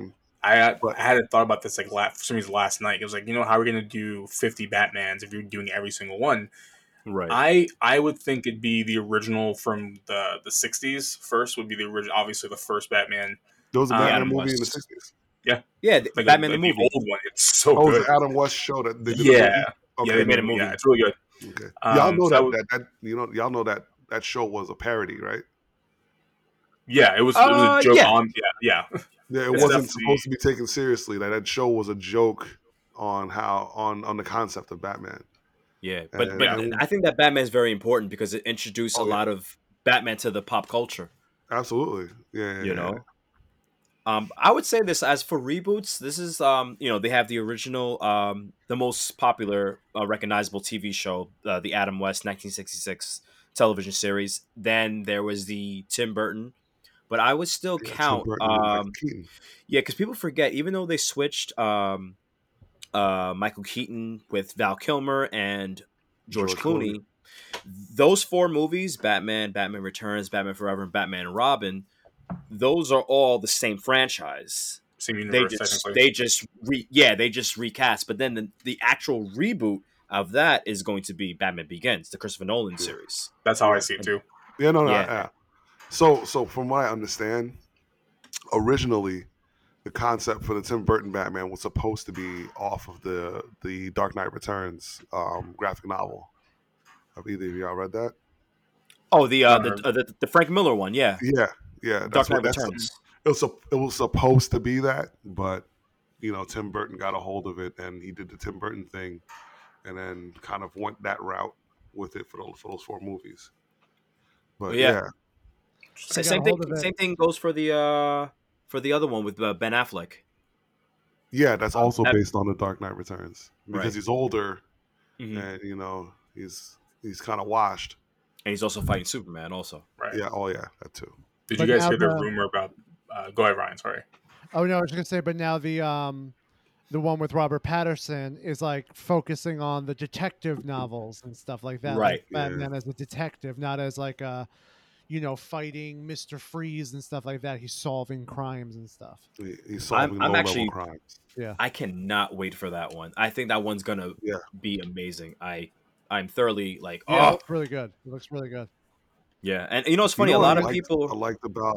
I But had thought about this like for some reason last night. It was like, how are we gonna do 50 Batmans if you're doing every single one? Right. I would think it'd be the original from the 60s. First would be the original, obviously the first Batman. there was a Batman Adam movie in the West. 60s. Yeah, Yeah, like Batman the the movie. old one. It's so Oh, it was good. the Adam West show that they did a Yeah, movie? Okay. yeah, they made a movie. movie. Yeah, it's really good. Okay. Y'all know so y'all know that show was a parody, right? yeah, it was a joke yeah. on. Yeah. Yeah, it It's wasn't definitely- supposed to be taken seriously. That show was a joke on on the concept of Batman. Yeah, but And- I think that Batman is very important because it introduced a lot of Batman to the pop culture. Absolutely, yeah. You know, I would say this as for reboots. This is they have the original, the most popular, recognizable TV show, the Adam West 1966 television series. Then there was the Tim Burton, but I would still count, Tim Burton and Michael Keaton. yeah, because people forget even though they switched Michael Keaton with Val Kilmer and George Clooney. Those 4 movies, Batman, Batman Returns, Batman Forever, and Batman and Robin, those are all the same franchise. Same universe, They just recast. But then the actual reboot of that is going to be Batman Begins, the Christopher Nolan series. That's how I see it too. Yeah, no. Yeah. So from what I understand, originally the concept for the Tim Burton Batman was supposed to be off of the Dark Knight Returns graphic novel. Have either of y'all read that? Oh, the Frank Miller one, yeah. Yeah. Dark Knight Returns. It was supposed to be that, but Tim Burton got a hold of it and he did the Tim Burton thing, and then kind of went that route with it for those 4 movies. But yeah. Same thing goes for the other one with Ben Affleck. Yeah, that's also based on the Dark Knight Returns because he's older, Mhm. and he's kind of washed. And he's also fighting Superman also. Right. Yeah, oh yeah, that too. Did But you guys now hear the rumor about go ahead, Ryan, sorry. Oh no, I was gonna say, but now the one with Robert Patterson is like focusing on the detective novels and stuff like that. Right. Like Batman as a detective, not as like a fighting Mr. Freeze and stuff like that. He's solving crimes and stuff. He's solving I'm low-level actually- crimes. Yeah. I cannot wait for that one. I think that one's gonna be amazing. I'm thoroughly like, Yeah, it looks really good. It looks really good. yeah. And it's funny. You know A what lot I of liked- people. I liked about.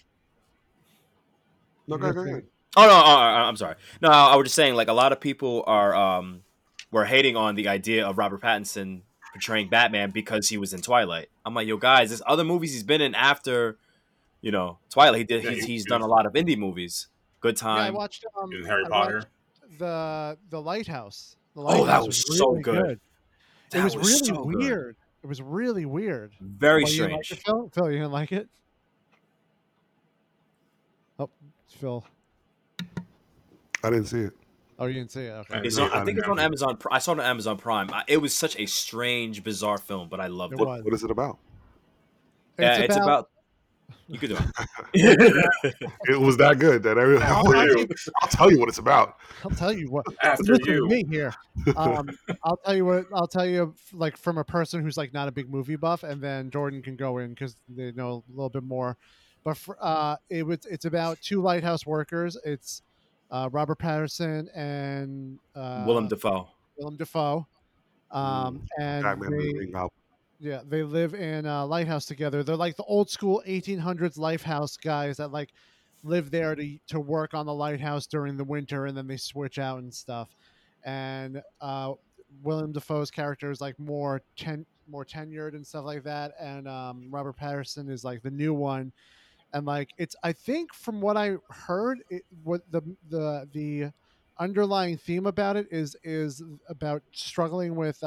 No, go ahead. Oh no, I'm sorry. No, I was just saying like a lot of people are were hating on the idea of Robert Pattinson portraying Batman because he was in Twilight. I'm like, yo guys, there's other movies he's been in after, Twilight. He's done a lot of indie movies. Good Yeah, I Time. watched In Harry I Potter. watched the Lighthouse. The Oh, that Lighthouse was so really good. It was really so good. weird. It was really weird. Very Oh, you didn't like strange. it, Phil? Phil, you didn't like it? Oh, Phil. I didn't see it. Oh, you didn't see it. Okay. I think it's on Amazon. I saw it on Amazon Prime. It was such a strange, bizarre film, but I loved It it. was. What is it about? It's about. You could do it. It was that good that I'll tell you what it's about. I'll tell you what. After Listen to you. me here. I'll tell you what. I'll tell you like from a person who's like not a big movie buff, and then Jordan can go in because they know a little bit more. But it's about 2 lighthouse workers. It's Robert Patterson and Willem Dafoe. Willem Dafoe. And Batman they, movie novel. yeah, they live in a lighthouse together. They're like the old school 1800s lighthouse guys that like live there to work on the lighthouse during the winter, and then they switch out and stuff. And Willem Dafoe's character is like more tenured and stuff like that, and Robert Patterson is like the new one. And like I think from what I heard, what the underlying theme about it is about struggling with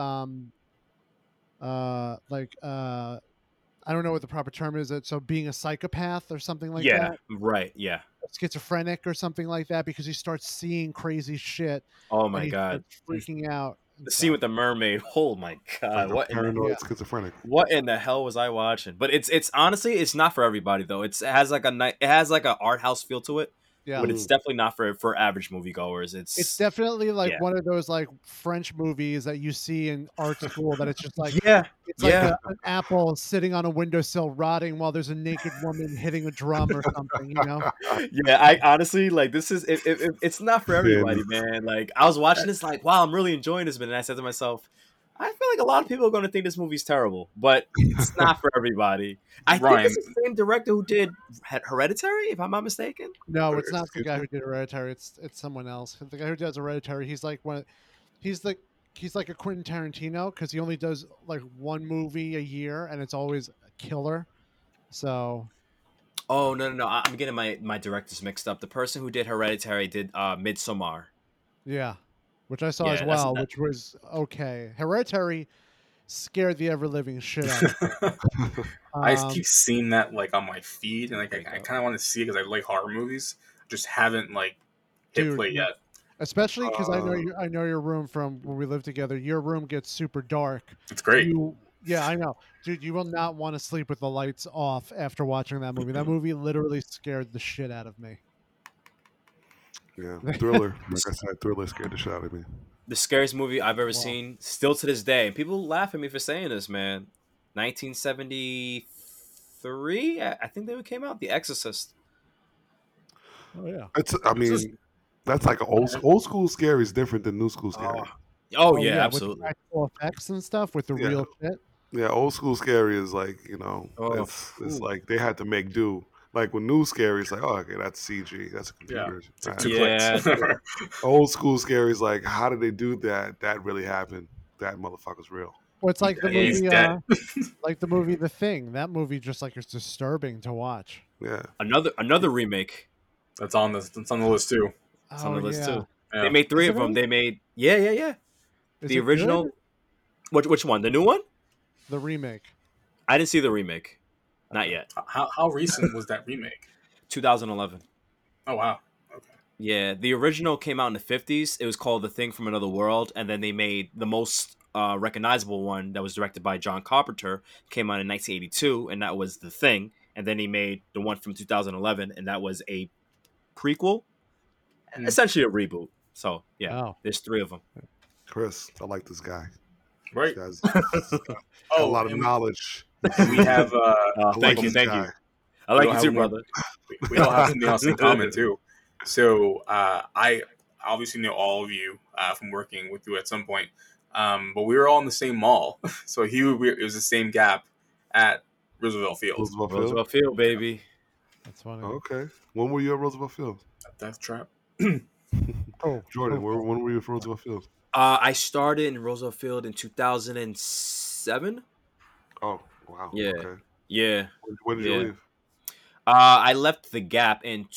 I don't know what the proper term is. So being a psychopath or something like Yeah, that, right. Yeah. schizophrenic or something like that, because he starts seeing crazy shit. Oh and my he god. starts freaking out. and The scene stuff. with the mermaid. Oh my god. Paranoid schizophrenic. What in the hell was I watching? But it's honestly it's not for everybody though. It has like a art house feel to it. Yeah. but it's definitely not for average moviegoers. It's definitely like yeah. one of those like French movies that you see in art school that it's just like yeah, it's like yeah. an apple sitting on a windowsill rotting while there's a naked woman hitting a drum or something, you know? Yeah, I honestly like this is it's not for everybody, Finn. man. Like I was watching this, like, wow, I'm really enjoying this, but then I said to myself, I feel like a lot of people are going to think this movie's terrible, but it's not for everybody. I think Ryan. it's the same director who did Hereditary, if I'm not mistaken. No, it's not the Excuse guy me? who did Hereditary. It's someone else. The guy who does Hereditary, he's like he's like a Quentin Tarantino because he only does like one movie a year and it's always a killer. So Oh no! I'm getting my directors mixed up. The person who did Hereditary did Midsommar. yeah, which I saw Yeah, as that's- well, that- which was okay. Hereditary scared the ever living shit out of me. I just keep seeing that like on my feed, and like I Okay. kind of want to see it because I like horror movies. Just haven't like hit Dude, play yet. especially because I Uh, know your room from when we live together. Your room gets super dark. It's great. Yeah, I know, dude. You will not want to sleep with the lights off after watching that movie. That movie literally scared the shit out of me. Yeah, Thriller. Like I said, Thriller scared the shit out of me. the scariest movie I've ever Wow. seen, still to this day. And people laugh at me for saying this, man. 1973, I think they came out. The Exorcist. Oh yeah. I mean, that's like old school scary is different than new school scary. Oh yeah, With absolutely. the practical effects and stuff with the Yeah. real shit. Yeah, old school scary is like, Oh, it's like they had to make do. Like when new scary is like, oh, okay, that's CG, that's a computer. It's like Right. two Yeah. clicks. Old school scary is like, how did they do that? That really happened. That motherfucker's real. Well, it's like the He's movie, dead. like the movie The Thing. That movie just like is disturbing to watch. Yeah. Another remake. That's on the list too. It's on the list yeah. too. Yeah. They made 3 Is of it them. really? They made yeah. Is The it original. good? Which one? The new one? The remake. I didn't see the remake. Not yet. How recent was that remake? 2011. Oh wow. Okay. Yeah, the original came out in the 50s. It was called The Thing from Another World, and then they made the most recognizable one that was directed by John Carpenter, came out in 1982, and that was The Thing. And then he made the one from 2011, and that was a prequel, essentially a reboot. So yeah, Oh. there's 3 of them. Chris, I like this guy. Right. This guy's got a lot of and knowledge. we have I Thank like you, this thank guy. you. I like We you don't too, have more- brother. we all have something else in common too. So I obviously know all of you from working with you at some point, but we were all in the same mall. So it was the same gap at Roosevelt Field. Roosevelt Field. Roosevelt Field, baby. That's funny. Okay. When were you at Roosevelt Field? Death Trap. Oh, Jordan, when were you at Roosevelt Field? I started in Roosevelt Field in 2007. Oh, wow. Yeah. Okay. Yeah. When did you Yeah. leave? I left the Gap in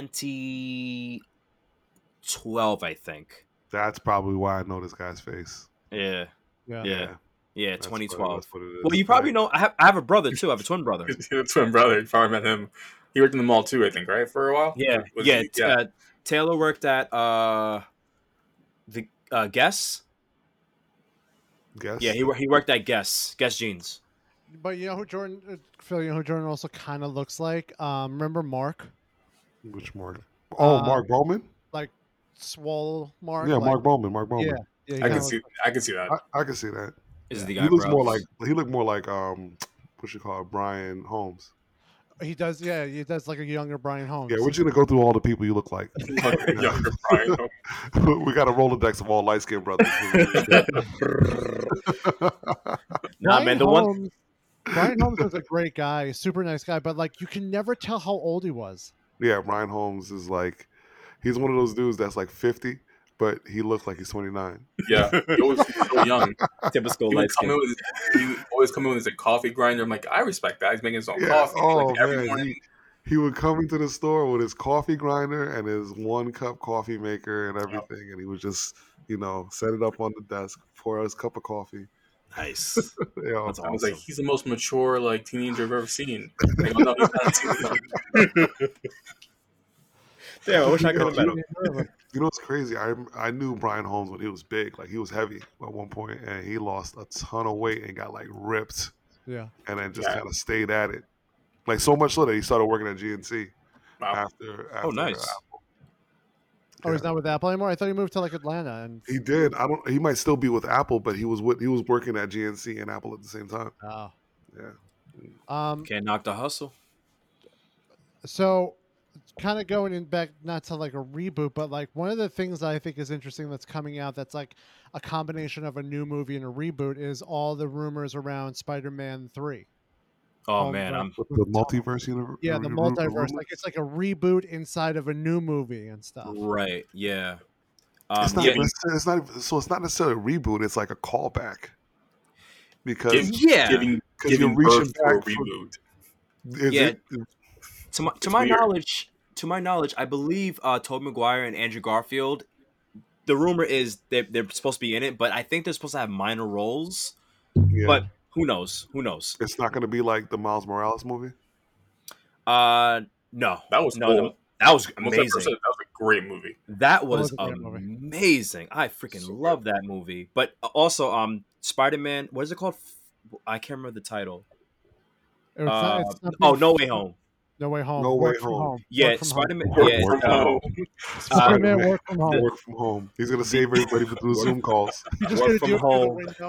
2012, I think. That's probably why I know this guy's face. Yeah. yeah. Yeah, That's 2012. that's what it is. Well, you probably know. I have a brother too. I have a twin brother. That's my brother. You probably met him. He worked in the mall too, I think, right? For a while. Yeah, Was yeah. he- Taylor worked at the Guess. Guess. Yeah, he worked at Guess Jeans. But you know who Jordan, Phil, you know who Jordan also kind of looks like? Remember Mark? Which Mark? Oh, Mark Bowman? Like Swole Mark? Yeah, like, Mark Bowman. Mark Bowman. Yeah. Yeah, he I kinda can see. looks- I can see that. I can see that. Is Yeah. the He guy? looks bro. more like what you call it, Brian Holmes. He does, yeah, he does like a younger Brian Holmes. Yeah, we're just gonna go through all the people you look like. Younger Brian. We got a Rolodex of all light skinned brothers. Nah, man. The one. Holmes, Brian Holmes was a great guy, super nice guy, but like you can never tell how old he was. Yeah, Brian Holmes is like, he's one of those dudes that's like 50, but he looks like he's 29. Yeah, he always seems so young. Typical He light would come in skin. with he would always come in with a coffee grinder. I'm like, I respect that. He's making his own Yeah. coffee Oh like every man, morning. he would come into the store with his coffee grinder and his 1-cup coffee maker and everything, and he would just, set it up on the desk, pour out his cup of coffee. Nice. Yeah, That's I was like, awesome. he's the most mature like teenager I've ever seen. Like, oh, no, he's not too young. Damn, I wish I could have met him. You know what's crazy? I knew Brian Holmes when he was big. Like he was heavy at one point, and he lost a ton of weight and got like ripped, Yeah. and then just Yeah. kind of stayed at it. Like so much so that he started working at GNC Wow. after. Oh, nice. Oh, he's Yeah. not with Apple anymore. I thought he moved to like Atlanta. And He did. I don't. He might still be with Apple, but he was working at GNC and Apple at the same time. oh, Yeah. Can't knock the hustle. so kind of going in back not to like a reboot, but like one of the things that I think is interesting that's coming out that's like a combination of a new movie and a reboot is all the rumors around Spider-Man 3. Oh man, I'm With the multiverse universe. Yeah, the multiverse. Like it's like a reboot inside of a new movie and stuff. right. Yeah. It's not. Yeah. It's not. So it's not necessarily a reboot. It's like a callback. Because Yeah. Giving you're reaching birth to a back. reboot. Yeah. It, To my weird. knowledge, I believe Tobey Maguire and Andrew Garfield. The rumor is they're supposed to be in it, but I think they're supposed to have minor roles. yeah. But who knows? Who knows? It's not going to be like the Miles Morales movie. No, That was no, cool. that was Most of that amazing. that was a great movie. That was was a great movie. amazing. I freaking So love that movie. But also, Spider-Man. What is it called? I can't remember the title. It's not Oh, being- No Way Home. No Way Home. No Work Way from Home. Yeah, Work from home. Spider-Man. Work Yeah, from home. Spider-Man Spider-Man. work from home. Work from home. He's going to save everybody through Zoom calls. You just Work gonna from do it through the home. window.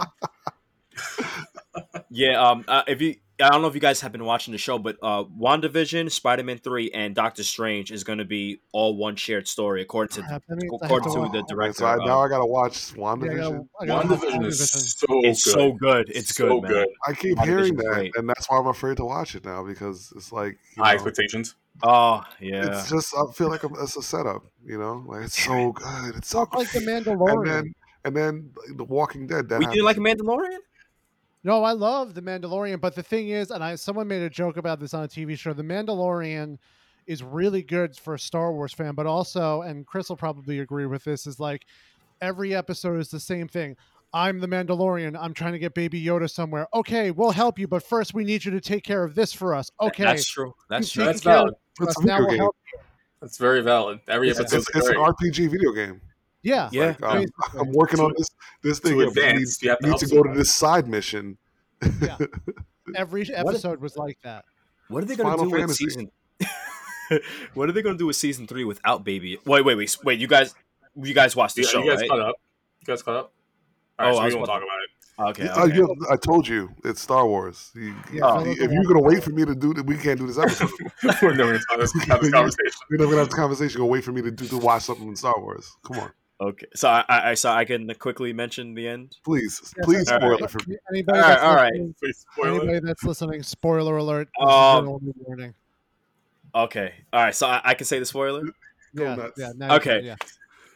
Yeah, if you, I don't know if you guys have been watching the show, but WandaVision, Spider-Man 3, and Doctor Strange is going to be all one shared story, according to That means I have according to to watch- the Right, director. so now I got to watch Yeah, WandaVision. I gotta watch WandaVision is WandaVision. so It's good. so good. It's so good, man. good. I keep WandaVision's hearing that, great. and that's why I'm afraid to watch it now because it's like you High know, expectations. Oh yeah. it's just I feel like it's a setup. You know, like it's so good. It's so Talk like the good. Mandalorian. And then The Walking Dead. That We didn't like happens. Mandalorian? No, I love the Mandalorian, but the thing is, and someone made a joke about this on a TV show. The Mandalorian is really good for a Star Wars fan, but also, and Chris will probably agree with this, is like every episode is the same thing. I'm the Mandalorian. I'm trying to get Baby Yoda somewhere. Okay, we'll help you, but first we need you to take care of this for us. Okay, That's true. That's You've true. taken That's care valid. of It's us. a Now video we'll game. help. That's very valid. Every It's- episode It's an RPG video game. Yeah, Yeah. Like, I'm basically. working on this thing. to here. advance, you have to We need help to go to someone. this side mission. Yeah. Every episode was like that. What are they gonna Final do with Fantasy. season? What are they gonna do with season 3 without Baby? Wait! You guys watched the You, show, you guys right? caught up? You guys caught up? All right, Oh, so I we was won't about talk about it. Okay. I told you it's Star Wars. Yeah, If you're gonna wait for me to do that, we can't do this episode. We're never going to have this conversation. We're never gonna have this conversation. Go wait for me to watch something in Star Wars. Come on, Okay. So I can quickly mention the end. please, Yes, please all spoil right. it for me. Anybody All right, that's all right. listening- Please spoil Anybody it. that's listening, spoiler alert. This is Um, your only warning. Okay. All right. So I can say the spoiler. Go Yeah, nuts. yeah. now you Okay. can, yeah.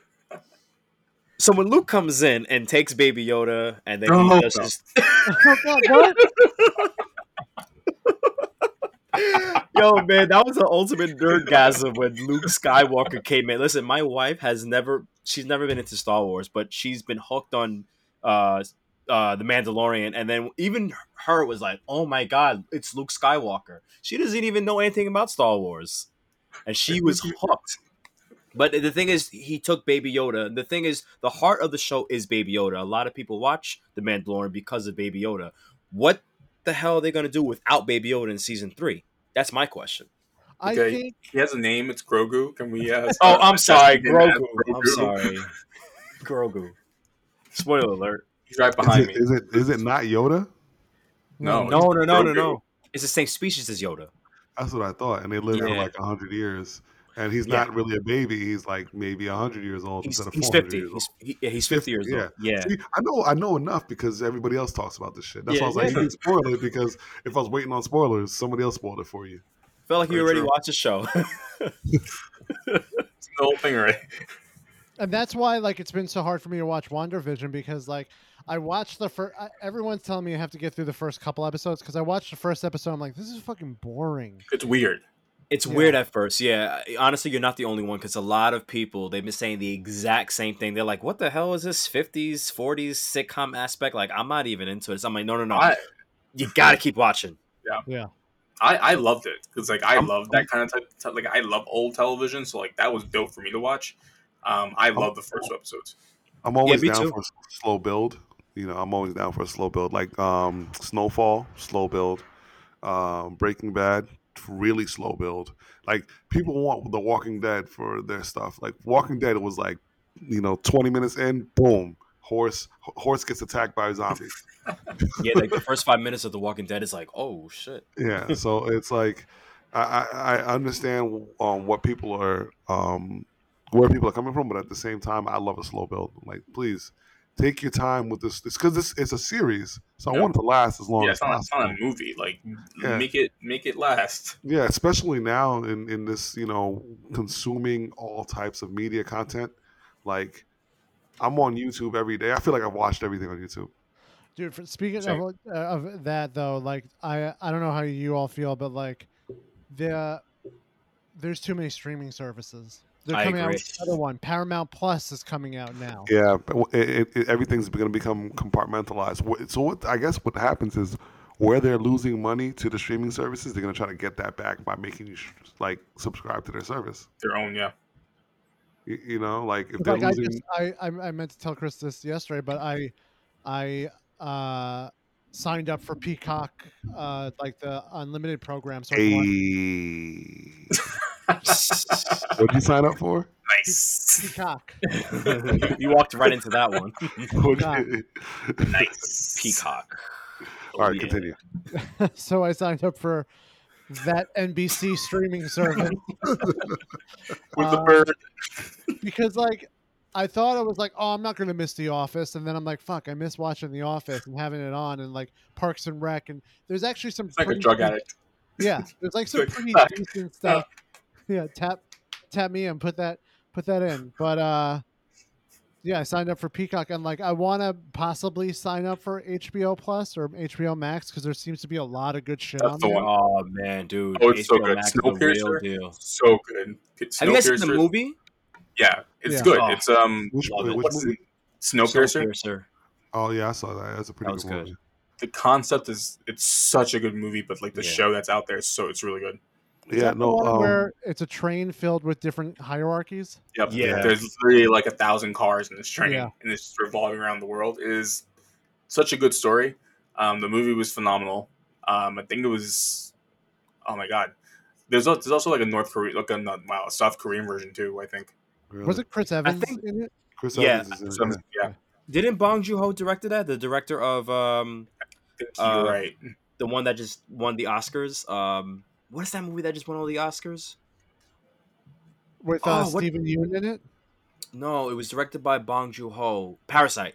So when Luke comes in and takes Baby Yoda, and then Oh, he does no. his Oh, God, what? Yo, man, that was the ultimate nerdgasm when Luke Skywalker came in. Listen, my wife she's never been into Star Wars, but she's been hooked on the Mandalorian, and then even her was like, "Oh my god, it's Luke Skywalker." She doesn't even know anything about Star Wars, and she was hooked. But the thing is, he took Baby Yoda. The thing is, the heart of the show is Baby Yoda. A lot of people watch The Mandalorian because of Baby Yoda. What the hell are they going to do without Baby Yoda in season 3? That's my question. I Okay. think He has a name. It's Grogu. Can we? Oh, start I'm sorry, attesting him as Grogu. I'm sorry, Grogu. Spoiler alert. He's right behind me. Is it not Yoda? No, No. Grogu. It's the same species as Yoda. That's what I thought. And they live for Yeah. like 100 years. And he's Yeah. not really a baby. He's like maybe 100 years old He's instead of 50. 400 years old. He's 50 years old. Yeah. See, I know enough because everybody else talks about this shit. That's Yeah, why I was like, yeah. you didn't spoil it because if I was waiting on spoilers, somebody else spoiled it for you. Felt like you Very already true. watched the show. It's the whole thing, right? and that's why like it's been so hard for me to watch WandaVision because like I watched the first. Everyone's telling me I have to get through the first couple episodes because I watched the first episode. I'm like, this is fucking boring. It's weird. It's Yeah. weird at first, yeah. Honestly, you're not the only one because a lot of people they've been saying the exact same thing. They're like, "What the hell is this 50s, 40s sitcom aspect?" Like, I'm not even into it. So I'm like, no. You gotta keep watching. I loved it because like I love that kind of type. Like I love old television, so like that was dope for me to watch. I love the first two episodes. I'm always me down too. for a slow build. You know, I'm always down for a slow build. Like Snowfall, slow build. Breaking Bad, really slow build. Like people want The Walking Dead for their stuff. Like Walking Dead was like, 20 minutes in, boom, horse gets attacked by zombies. Yeah, like the first 5 minutes of The Walking Dead is like, oh shit. Yeah, so it's like I understand what people are where people are coming from, but at the same time, I love a slow build. Like, please take your time with this because it's a series, so I Yep. want it to last as long Yeah, as it's not possible. a movie. Like, Yeah. make it last. Yeah, especially now in this, consuming all types of media content. Like, I'm on YouTube every day. I feel like I've watched everything on YouTube. Dude, speaking Same. of that though, like I don't know how you all feel, but like there's too many streaming services. They're I coming out agree. with another one. Paramount Plus is coming out now. Yeah, but everything's going to become compartmentalized. So what I guess what happens is where they're losing money to the streaming services, they're going to try to get that back by making you like subscribe to their service. Their own, yeah. Like if they're Like losing. I meant to tell Chris this yesterday, but I signed up for Peacock, like the unlimited program. So I can watch What'd you sign up for? Nice. Peacock. You walked right into that one. Nice. Peacock. All right, Yeah. continue. So I signed up for that NBC streaming service With the bird. because like I thought I was like, oh, I'm not going to miss The Office, and then I'm like, fuck, I miss watching The Office and having it on, and like Parks and Rec, and there's actually some It's like a pretty drug addict. Yeah, there's like some Like, pretty fuck. decent stuff. Yeah, tap me and put that in. But yeah, I signed up for Peacock, and like I want to possibly sign up for HBO Plus or HBO Max because there seems to be a lot of good shit That's on the there. one. Oh man, dude. Oh, it's so HBO good. Max is the real Snowpiercer? deal. So good. Have you guys seen the Snowpiercer- movie? Yeah, it's Yeah. good. Oh. It's Which Love it. what's movie? Snowpiercer? Snowpiercer. Oh yeah, I saw that. That's a pretty That was good good. movie. The concept is it's such a good movie, but like the Yeah. show that's out there, it's really good. Is Yeah, that the one no. where it's a train filled with different hierarchies? Yep. Yeah. There's literally like 1,000 cars in this train, Yeah. and it's revolving around the world. It is such a good story. The movie was phenomenal. I think it was. Oh my god. There's also like a North Korean, like a South Korean version too. I think. Really. Was it Chris Evans think- in it? Chris Yeah. Evans is in So, it. yeah, Didn't Bong Joon-ho directed that? The director of I think you're right. the one that just won the Oscars. What is that movie that just won all the Oscars? With Oh, what- Stephen Yeun in it? No, it was directed by Bong Joon-ho. Parasite.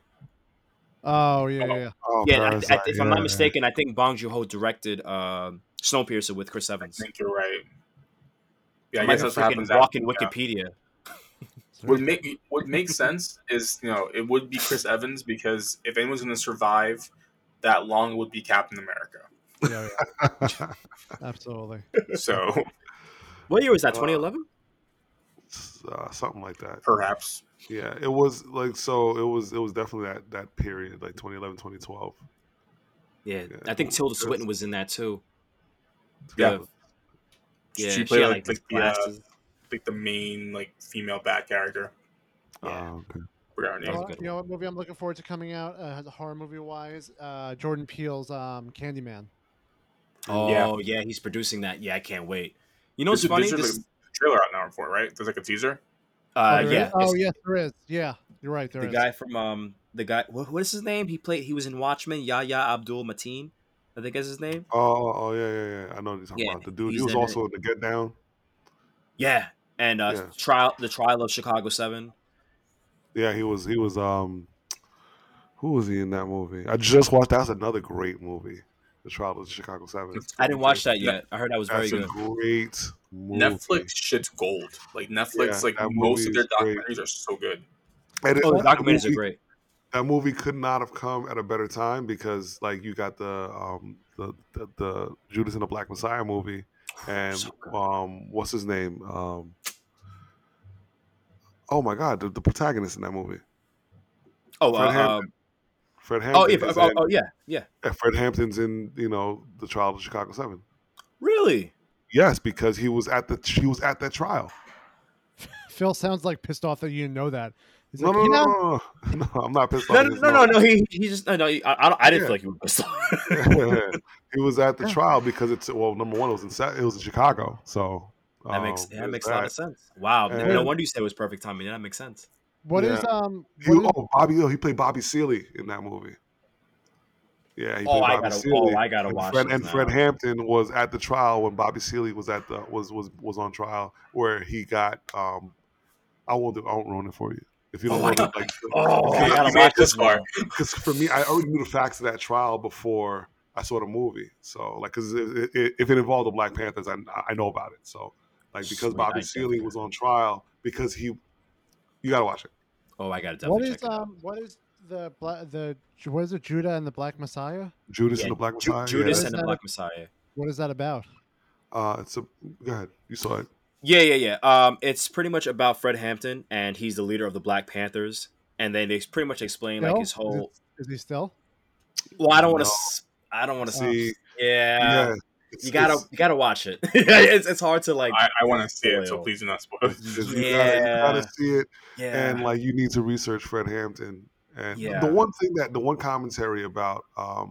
Oh yeah. Oh, Yeah, Parasite, if I'm yeah. not mistaken, I think Bong Joon-ho directed Snowpiercer with Chris I Evans. think you're right. Yeah, I I guess that's what happens. walking after, yeah. Wikipedia. What makes sense is it would be Chris Evans because if anyone's going to survive that long, it would be Captain America. Yeah, absolutely. So What year was that? 2011. Something like that. perhaps Yeah, it was like so. It was definitely that period, like 2011, 2012. Yeah, Yeah. I think Tilda Swinton was in that too. Yeah. Yeah, she she played had, like, like, the glasses. like the main like female bat character. Yeah. Okay. Forgot her name. That was a good You know what movie I'm looking forward to coming out? Horror movie wise, Jordan Peele's Candyman. Oh yeah, he's producing that. Yeah, I can't wait. You know what's There's funny? like a trailer out now for it, right? There's like a teaser. There Yeah, is? Oh it's yes, there is. Yeah, you're right. There the is. guy from what is his name? He was in Watchmen. Yahya Abdul Mateen, I think is his name. Oh yeah. I know what you're talking Yeah, about. The dude. He he's was in also in the Get Down. Yeah, and Yeah. the trial of Chicago 7. Yeah, he was. Who was he in that movie? I just watched. That's another great movie. The Trial of Chicago 7. I didn't watch that yet. I heard that was very That's a good. great movie. Netflix shit's gold. Like Netflix, Yeah, like that most movie of their is great. documentaries are so good. And Oh, the that documentaries are movie- great. That movie could not have come at a better time because, like, you got the Judas and the Black Messiah movie, and So good. what's his name? Oh my God, the protagonist in that movie, Oh, Fred Hampton. Fred oh Hampton. yeah, is in- yeah. yeah, Fred Hampton's in the Trial of Chicago 7. Really? Yes, because he was at that trial. Phil sounds like pissed off that you didn't know that. He's No, like, no, no, yeah. no, no, no. I'm not pissed No, off. no, Because, no, no, no. He just no. I didn't Yeah. feel like he was pissed off. He was at the Yeah. trial because it's number one, it was in Chicago, so That there's makes a lot that. of sense. Wow. No And wonder you said it was perfect timing. Yeah, that makes sense. What is yeah, what is he played Bobby Seeley in that movie. Yeah, he Oh, played Bobby Seeley, I gotta watch this And Fred now. Hampton was at the trial when Bobby Seeley was at the was on trial, where he got. I won't ruin it for you if you don't Oh know my the god! like Oh, I because gotta You made watch it this this far. now. because for me, I already knew the facts of that trial before I saw the movie. So like, because if it involved the Black Panthers, I know about it. So like, because Sweet. I Bobby Seeley definitely was gotta. on trial, you gotta watch it. Oh, I gotta what definitely is check it out. what is the what is it, Judah and the Black Messiah? Judas Yeah, and the Black Messiah. Yeah, What Judas is and the that? Black Messiah. What is that about? it's a go ahead. You saw it. Yeah. It's pretty much about Fred Hampton, and he's the leader of the Black Panthers. And then they pretty much explain like Still? his whole. Is he still? Well, I don't want No, to. I don't want to. see, Yeah, yeah, it's you gotta watch it. it's hard to like I want to see it, so spoil. please do not spoil. you gotta Yeah, see it, yeah, and like you need to research Fred Hampton. And yeah. the one commentary about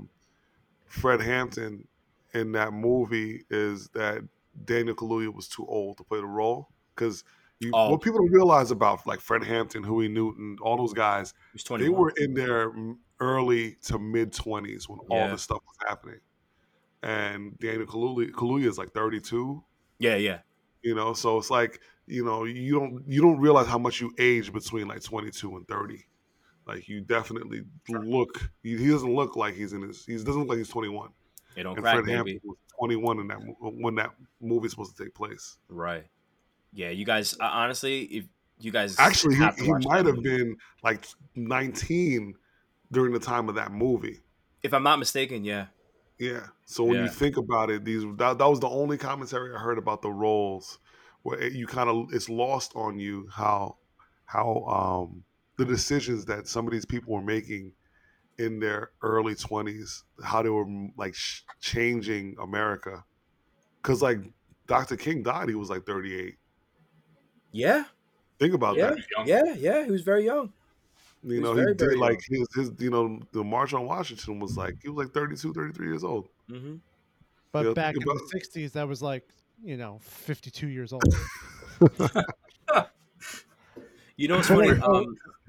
Fred Hampton in that movie is that Daniel Kaluuya was too old to play the role because Oh, what people don't realize about like Fred Hampton, Huey Newton, all those guys, he was they 21. were in their early to mid 20s when all Yeah, this stuff was happening. And Daniel Kaluuya is like 32, yeah. so it's like, you don't realize how much you age between like 22 and 30. Like you definitely he doesn't look like he doesn't look like he's 21. It don't And crack, Fred Hampton baby. was 21 when that movie is supposed to take place. Right. Yeah, you guys. Honestly, if you guys Actually, have to he watch might that have movie. been like 19 during the time of that movie. If I'm not mistaken, yeah. Yeah. So when you Yeah. think about it, that was the only commentary I heard about the roles where it's lost on you how the decisions that some of these people were making in their early 20s, how they were like changing America. Because like Dr. King died, he was like 38. Yeah. Think about Yeah. that. Young. Yeah. He was very young. You He was know, he very, did very like young. his the March on Washington was like he was like 32, 33 years old. Hmm. But back think in the '60s, that was like 52 years old. You know what's But funny? wait, so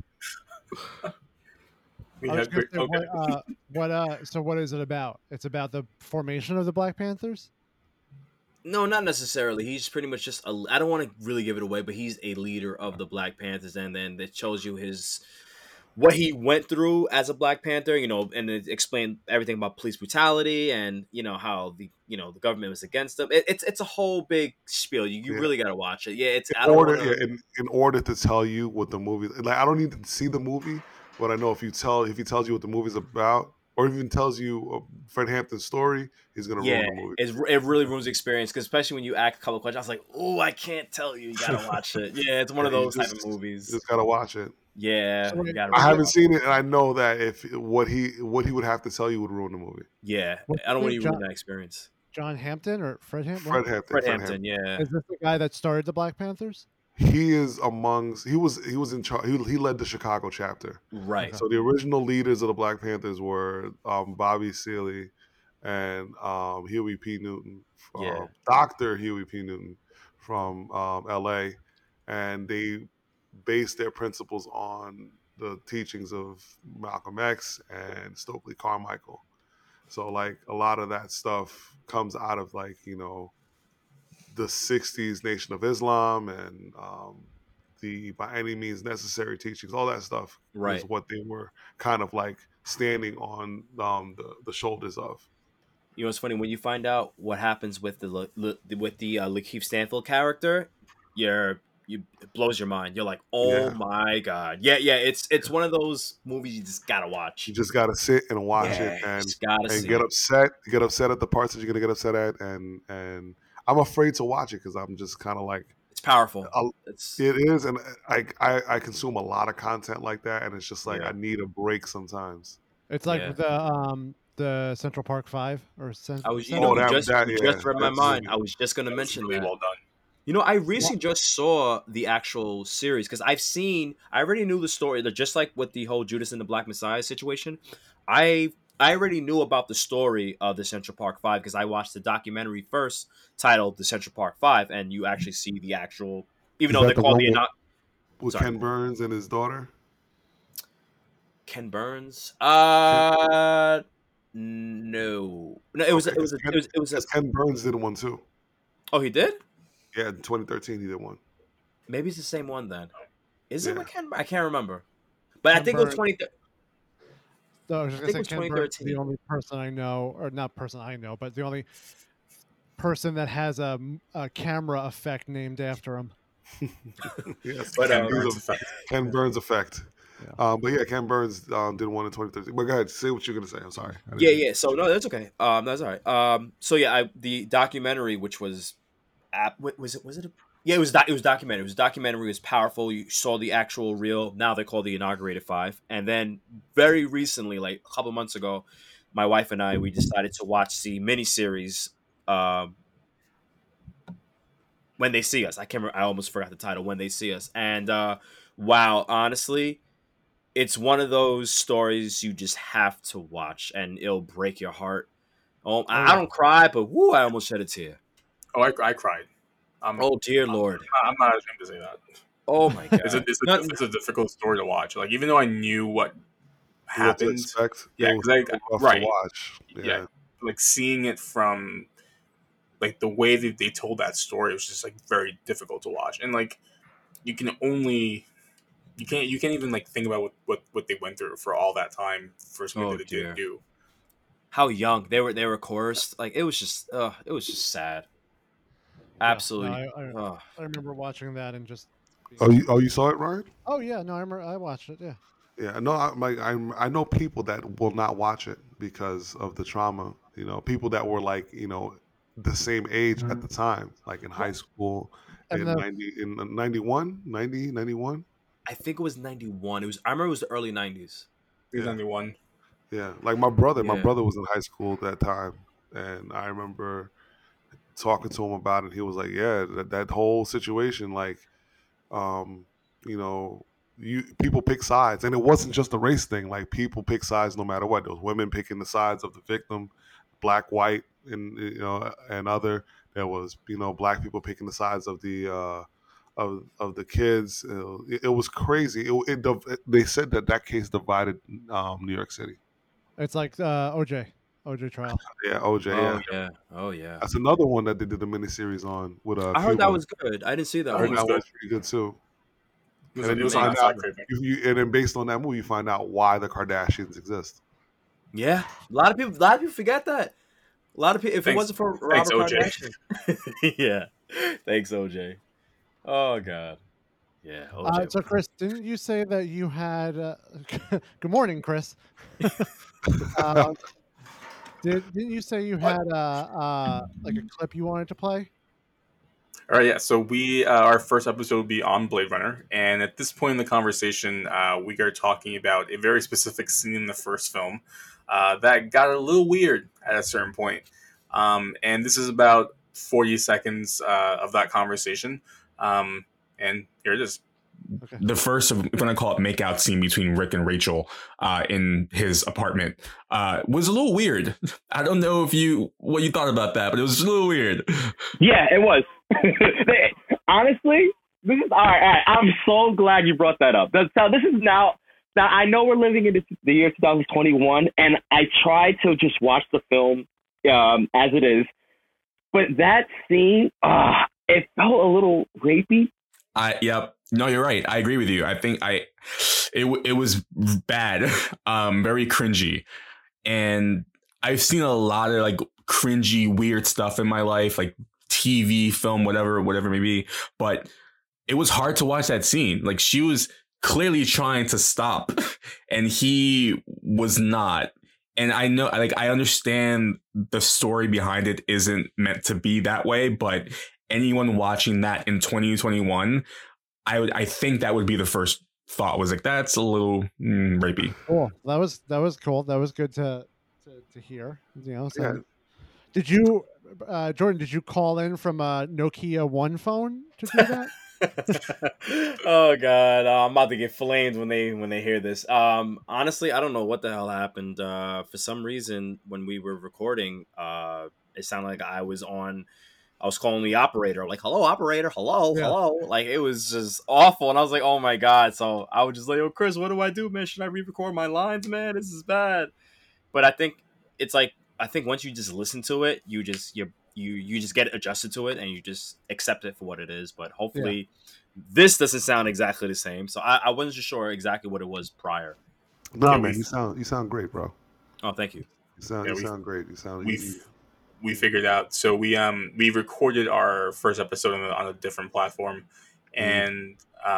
We I was had going to great. say, Okay. so what is it about? It's about the formation of the Black Panthers. No, not necessarily. He's pretty much just a. I don't want to really give it away, but he's a leader of the Black Panthers, and then it shows you what he went through as a Black Panther, and it explained everything about police brutality and how the government was against him. It's a whole big spiel. You Yeah. really got to watch it. Yeah, it's I don't want to. In order to tell you what the movie, like I don't need to see the movie, but I know if he tells you what the movie's about, or even tells you Fred Hampton's story, he's gonna Yeah, ruin the movie. it really ruins the experience because especially when you ask a couple of questions, I was like, "Oh, I can't tell you. You gotta watch it." Yeah, it's one of You those type of movies. just gotta watch it. Yeah, So you wait, gotta I is really haven't watch seen it, and I know that if what he would have to tell you would ruin the movie. it. Yeah, What's I don't want his to name? ruin that experience. John Hampton or Fred Hampton? Fred Hampton. Fred Hampton, yeah, Is this the guy that started the Black Panthers? He is he was in charge. He led the Chicago chapter. right. Okay. So the original leaders of the Black Panthers were Bobby Seeley and Huey P. Newton, Yeah. Dr. Huey P. Newton from L.A., and they based their principles on the teachings of Malcolm X and Stokely Carmichael. So like a lot of that stuff comes out of like the '60s Nation of Islam and the By Any Means Necessary teachings. All that stuff Right. is what they were kind of like standing on the shoulders of. You know, it's funny when you find out what happens with the Lakeith Stanfield character. It blows your mind. You're like, oh Yeah. my god, yeah. It's one of those movies you just gotta watch. You just gotta sit and watch Yeah, it and just gotta see get it. upset. Get upset at the parts that you're gonna get upset at, and I'm afraid to watch it because I'm just kind of like It's powerful. I'll- It's it is, and I consume a lot of content like that, and it's just like Yeah. I need a break sometimes. It's like Yeah. the Central Park 5 or I was, Oh, you that- just that- you yeah, just read my that's- mind. I was just gonna That was mention really that. well done. You know, I recently just saw the actual series because I already knew the story. That just like with the whole Judas and the Black Messiah situation, I already knew about the story of the Central Park Five because I watched the documentary first titled The Central Park Five, and you actually see the actual, even Is though they're that the called one with sorry, Ken Burns and his daughter? Ken Burns. Ken, No, it was okay, it was a, it was a. because Ken Burns did one too. Oh, he did. Yeah, in 2013 he did one. Maybe it's the same one then. Is it Yeah, with Ken? I can't remember, but I Ken think it was Burns. 20. So I was I just think it gonna was say Ken Burns is 2013. the only person I know, or not person I know, but the only person that has a camera effect named after him. yes, But Ken he's Burns a effect. Ken Burns effect. Yeah. But yeah, Ken Burns did one in 2013. But go ahead, say what you're gonna say. I'm sorry. I yeah, didn't mean yeah. to So cut you no, off. that's okay. That's all right. So yeah, the documentary, which was, was it? Yeah, it was documentary. It was documentary. It was powerful. You saw the actual real. Now they call the inaugurated five. And then very recently, like a couple months ago, my wife and I we decided to watch the miniseries. Um, when they see us, I can't. Remember, I almost forgot the title. When they see us, and wow, honestly, it's one of those stories you just have to watch, and it'll break your heart. Oh, Oh I yeah. don't cry, but whoo, I almost shed a tear. Oh, I cried. Oh dear Lord. I'm not ashamed to say that. Oh my God. Not, It's a difficult story to watch. Like even though I knew what What to happened, expect? It yeah, was because really rough to right, watch. yeah, Yeah, like seeing it from like the way that they told that story was just like very difficult to watch, and like you can only you can't even like think about what they went through for all that time for something oh that they didn't dear. do. How young they were coerced. Like it was just sad. Yeah. No, Absolutely. I remember watching that and just. you saw it, Ryan? Oh yeah, no, I remember I watched it. Yeah. Yeah, no, I know people that will not watch it because of the trauma. You know, people that were like, the same age at the time, like in high school And in the 91. I think it was 91. I remember it was the early 90s. He's Yeah, 91. yeah. Like my Yeah. brother was in high school at that time, and I remember talking to him about it. He was like, "Yeah, that whole situation, like, um, you know, people pick sides, and it wasn't just a race thing. Like people pick sides no matter what. There was women picking the sides of the victim, black, white, and and other. There was black people picking the sides of the of the kids. It was crazy. They said that case divided New York City. it's like OJ trial. Yeah, OJ. Yeah, Oh yeah. Oh yeah. that's another one that they did the miniseries on with I heard that Cuba. was good. I didn't see that I I heard heard it one. was that one good. was pretty good too. And then It you was on find that out, side craving. and then based on that movie, you find out why the Kardashians exist. Yeah. A lot of people forget that. A lot of people if it Thanks, wasn't for thanks, Robert OJ. Kardashian. Yeah. Thanks, OJ. Oh God. Yeah, OJ. So Chris, didn't you say that you had? Good morning, Chris. uh, didn't you say you What? had like a clip you wanted to play? All right, yeah. So we our first episode will be on Blade Runner, and at this point in the conversation, we are talking about a very specific scene in the first film that got a little weird at a certain point. And this is about 40 seconds of that conversation. And here it is. Okay. The first of, if I call it, makeout scene between Rick and Rachel in his apartment was a little weird. I don't know what you thought about that, but it was a little weird. Yeah, it was. Honestly, this is all right. I'm so glad you brought that up. So this is now. I know we're living in the year 2021, and I tried to just watch the film as it is, but that scene, it felt a little rapey. Yep. No, you're right. I agree with you. I think it was bad, very cringy, and I've seen a lot of like cringy, weird stuff in my life, like TV, film, whatever it may be. But it was hard to watch that scene. Like she was clearly trying to stop, and he was not. And I know, like, I understand the story behind it isn't meant to be that way, but anyone watching that in 2021. I think that would be the first thought was like, that's a little rapey. Cool. That was cool. That was good to hear. So, Yeah. Did you, Jordan? Did you call in from a Nokia 1 phone to do that? Oh god, I'm about to get flamed when they hear this. Honestly, I don't know what the hell happened. For some reason, when we were recording, it sounded like I was calling the operator, like, hello, operator, hello, Yeah. hello. Like, it was just awful. And I was like, oh my God. So I was just like, oh, Chris, what do I do, man? Should I re record my lines, man? This is bad. But I think it's like, I think once you just listen to it, you just get adjusted to it and you just accept it for what it is. But hopefully, this doesn't sound exactly the same. So I wasn't just sure exactly what it was prior. Nah, Yeah, man, you sound great, bro. Oh, thank you. You sound great. You sound We figured out. So we recorded our first episode on a different platform, and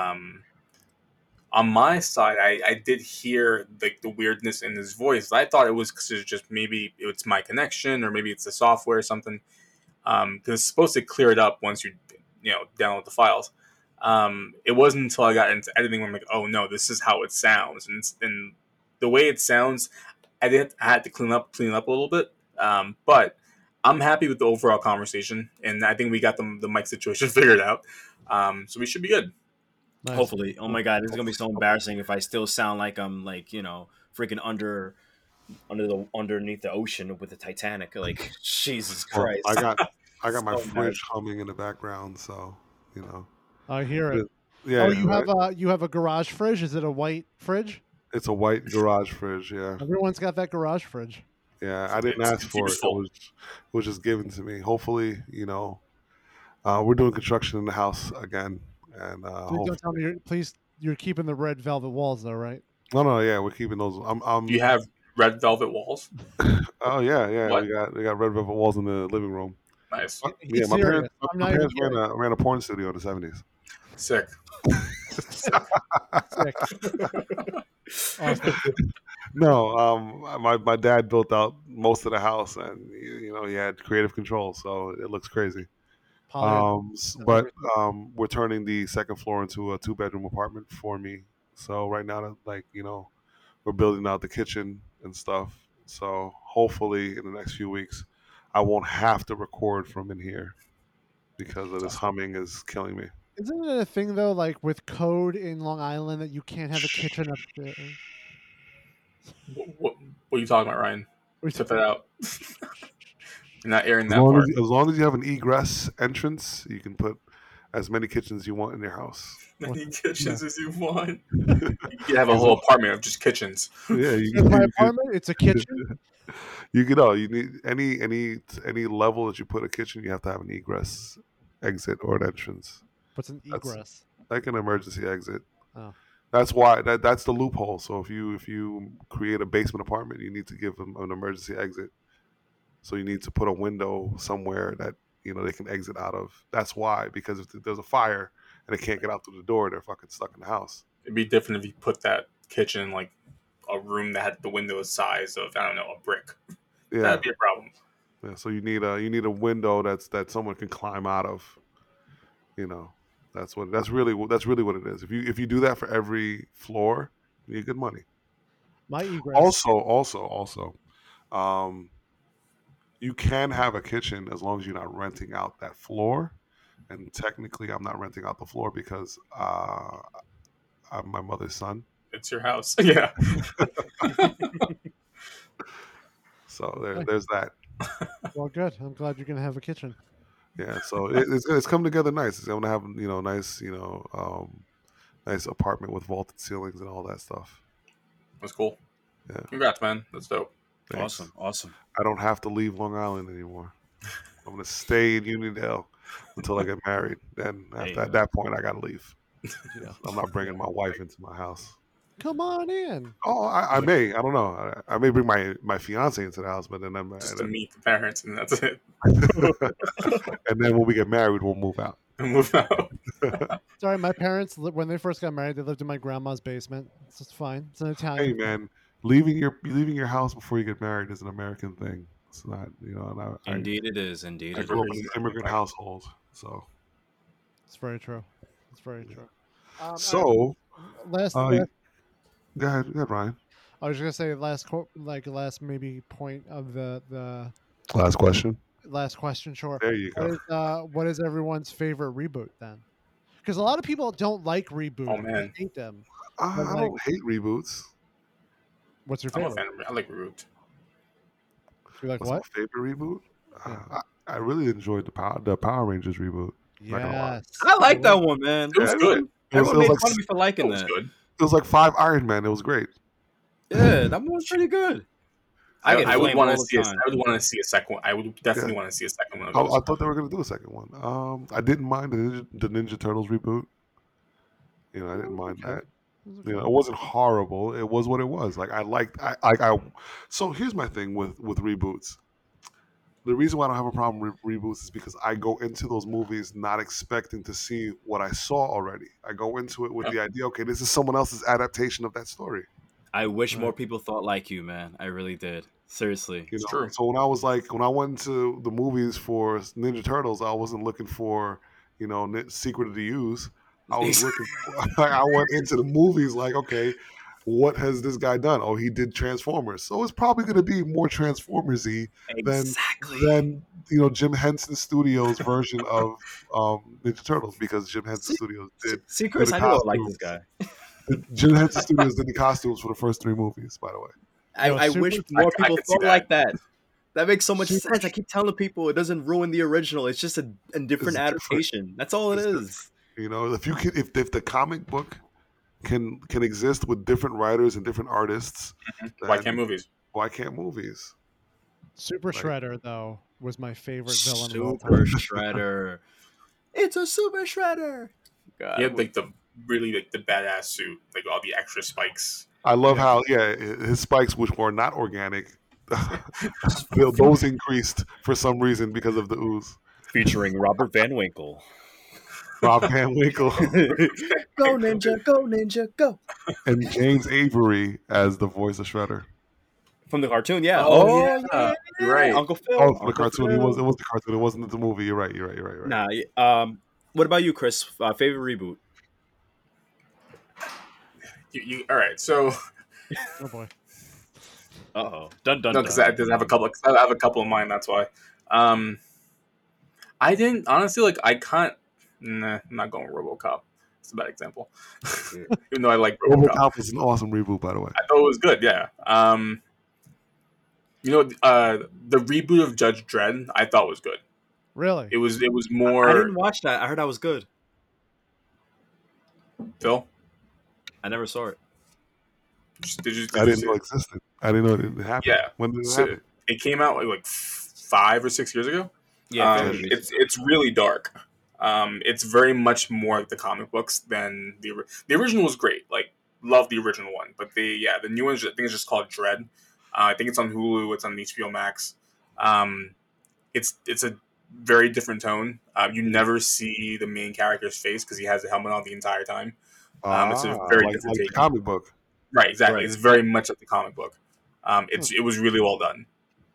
on my side, I did hear the weirdness in his voice. I thought it was because it's just maybe it's my connection or maybe it's the software or something. Because it's supposed to clear it up once you know download the files. It wasn't until I got into editing when I'm like, oh no, this is how it sounds, and the way it sounds, I had to clean up a little bit. But I'm happy with the overall conversation, and I think we got the mic situation figured out. So we should be good. Nice. Hopefully. Oh my God, this is gonna be so embarrassing if I still sound like I'm like, freaking underneath the ocean with the Titanic. Like, Jesus Well, Christ. I got my So fridge humming in the background, so you know. I hear it. Yeah. Oh, right? you have a garage fridge. Is it a white fridge? It's a white garage fridge. Yeah. Everyone's got that garage fridge. Yeah. I didn't ask for it. full. It was just given to me. Hopefully, we're doing construction in the house again, and Please don't tell me. Please, you're keeping the red velvet walls, though, right? no, yeah, we're keeping those. Do you have red velvet walls? Oh yeah. What? We got red velvet walls in the living room. Nice, He's My serious. parents, I'm my not even parents ran a porn studio in the 70s. sick. sick. Awesome. No, my dad built out most of the house, and he had creative control, so it looks crazy. But we're turning the second floor into a 2-bedroom apartment for me. So right now, we're building out the kitchen and stuff. So hopefully, in the next few weeks, I won't have to record from in here because of this humming is killing me. Isn't it a thing though, like with code in Long Island, that you can't have a kitchen upstairs? What are you talking about, Ryan? Tip it out. You're not airing As that long part. as long as you have an egress entrance, you can put as many kitchens as you want in your house. Many kitchens as you want. You can have a whole apartment of just kitchens. Yeah, In my apartment, it's a kitchen. You need any level that you put a kitchen, you have to have an egress exit or an entrance. What's an egress? Like an emergency exit. Oh. That's why that's the loophole. So if you create a basement apartment, you need to give them an emergency exit. So you need to put a window somewhere that they can exit out of. That's why, because if there's a fire and they can't get out through the door, they're fucking stuck in the house. It'd be different if you put that kitchen in like a room that had the window size of a brick. Yeah, that'd be a problem. Yeah, so you need a window that someone can climb out of. That's really what it is. If you do that for every floor, you get good money. My egress. Also, you can have a kitchen as long as you're not renting out that floor. And technically, I'm not renting out the floor because I'm my mother's son. It's your house. Yeah. So there's that. Well, good. I'm glad you're gonna have a kitchen. Yeah, so it's come together nice. It's gonna have nice apartment with vaulted ceilings and all that stuff. That's cool. Yeah, congrats, man. That's dope. Thanks. Awesome. I don't have to leave Long Island anymore. I'm gonna stay in Unionville until I get married. Then at that point, I gotta leave. Yeah, I'm not bringing my wife into my house. Come on in. Oh, I may. I don't know. I may bring my fiance into the house, but then I'm just to meet the parents, and that's it. And then when we get married, we'll move out. Sorry, my parents, when they first got married, they lived in my grandma's basement. It's just fine. It's an Italian. Hey, man, leaving your house before you get married is an American thing. It's not, Indeed, it is. Indeed, I grew up in an immigrant household, so it's very true. It's very true. So, last. Go ahead, Ryan. I was just gonna say last maybe point of the Last question. Last question, sure. There you go. What is everyone's favorite reboot then? Because a lot of people don't like reboots. Oh, man. They hate them. I don't hate reboots. What's your I'm a favorite? fan of I like Root. You like What's what? my favorite reboot? Yeah. I really enjoyed the Power Rangers reboot. Not gonna lie. Yes. I like that one, man. It was Yeah, good. Everyone it was made like fun of me for liking It was that. good. it was like 5 Iron Man. It was great. Yeah, that one was pretty good. I get I would flamed want all to the see. time. I would want to see a second one. I would definitely Yeah. want to see a second one of I those. thought they were gonna do a second one. I didn't mind the Ninja Turtles reboot. You know, I didn't mind that. You know, it wasn't horrible. It was what it was. Like I liked. I. So here's my thing with reboots. The reason why I don't have a problem with reboots is because I go into those movies not expecting to see what I saw already. I go into it with the idea, okay, this is someone else's adaptation of that story. I wish more people thought like you, man. I really did. Seriously. You know? true. So when I went into the movies for Ninja Turtles, I wasn't looking for, Secret of the Use. I was looking for, I went into the movies like, okay, what has this guy done? Oh, he did Transformers. So it's probably going to be more Transformers-y than Jim Henson Studios version of Ninja Turtles, because Jim Henson Studios did Secrets, the I knew I like this guy. Jim Henson Studios did the costumes for the first 3 movies, by the way. I wish more people could see thought that. like that. That makes so much sense. I keep telling people it doesn't ruin the original. It's just a different adaptation. That's all it is. You know, if the comic book can exist with different writers and different artists, Why can't movies? Why can't movies? Super Shredder though was my favorite villain. of all Super time. Shredder. It's a Super Shredder. God, He had like the badass suit, like all the extra spikes. I love how his spikes, which were not organic, those increased for some reason because of the ooze. featuring Robert Van Winkle. Rob Van Winkle Go ninja, go! and James Avery as the voice of Shredder. From the cartoon, yeah. You're right. Uncle Phil. Oh, for the Uncle cartoon, Phil. it was the cartoon. It wasn't the movie. You're right. Nah. What about you, Chris? Favorite reboot? You all right? So Oh boy. Dun no, because I did have a couple. I have a couple of mine. That's why. I didn't honestly like. I can't. Nah, I'm not going with RoboCop. It's a bad example. Even though I like RoboCop. RoboCop was an awesome reboot, by the way. I thought it was good. Yeah. The reboot of Judge Dredd, I thought was good. Really? It was more. I didn't watch that. I heard that was good. Phil, I never saw it. did you I didn't see know it? it existed. I didn't know it didn't happen. Yeah. When did it So, happen? it came out like 5 or 6 years ago. Yeah, It's really dark. It's very much more like the comic books than the original was great. Like, love the original one, but the new one I think it's just called Dread. I think it's on Hulu. It's on HBO Max. It's a very different tone. You never see the main character's face because he has a helmet on the entire time. It's a very different like the take. comic book. Right, exactly. Right. It's very much like the comic book. It was really well done.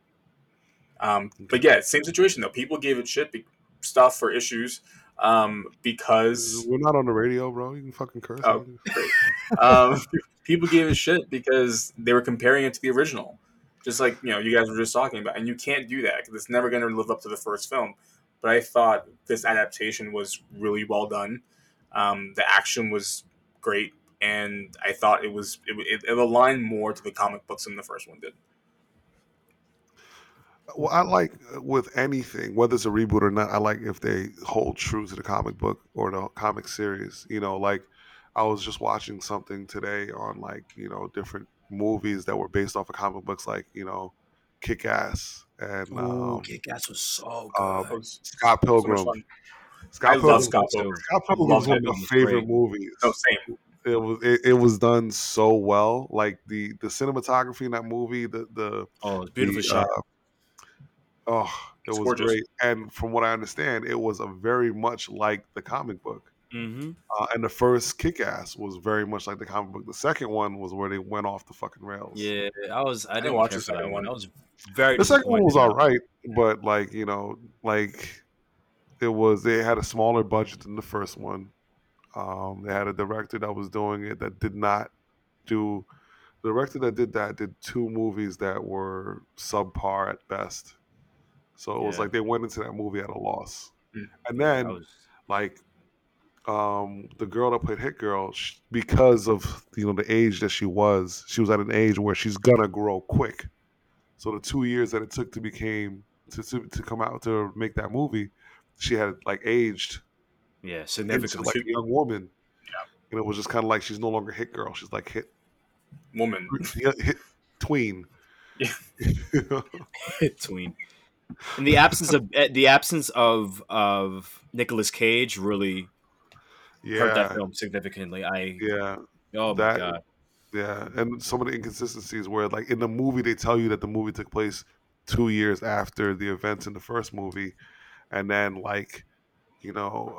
But yeah, same situation though. People gave it stuff for issues because We're not on the radio, bro. You can fucking curse. Oh, great. People gave it shit because they were comparing it to the original, just like you guys were just talking about, and you can't do that because it's never going to live up to the first film. But I thought this adaptation was really well done. The action was great, and I thought it aligned more to the comic books than the first one did. Well, I like with anything, whether it's a reboot or not, I like if they hold true to the comic book or the comic series. Like I was just watching something today on different movies that were based off of comic books, like Kick-Ass and Kick-Ass was so uh, good. Scott So much Pilgrim. fun. Scott I Pilgrim. love Scott Pilgrim. Scott Pilgrim Love was one of that my movie. favorite Great. movies. No, same. It was done so well. Like the cinematography in that movie, the It's beautifully the, shot. it It's was gorgeous. great. And from what I understand, it was a very much like the comic book. Mm-hmm. And the first Kick-Ass was very much like the comic book. The second one was where they went off the fucking rails. Yeah, I didn't watch care the for that second one. one. I was very The second one was all disappointed. right, but they had a smaller budget than the first one. They had a director that was doing it that did not do. The director that did that did 2 movies that were subpar at best. So it was Yeah. like they went into that movie at a loss. Mm. And Yeah, then that was like the girl that played Hit Girl, because of the age that she was at an age where she's gonna grow quick. So the 2 years that it took to come out to make that movie, she had like aged yeah into significantly. like a young woman, and it was just kind of like she's no longer Hit Girl. She's like Woman. hit tween. Yeah. Tween. And the absence of Nicolas Cage really hurt that Yeah, film significantly. yeah, Oh my that god. yeah, and some of the inconsistencies where like in the movie they tell you that the movie took place 2 years after the events in the first movie, and then like you know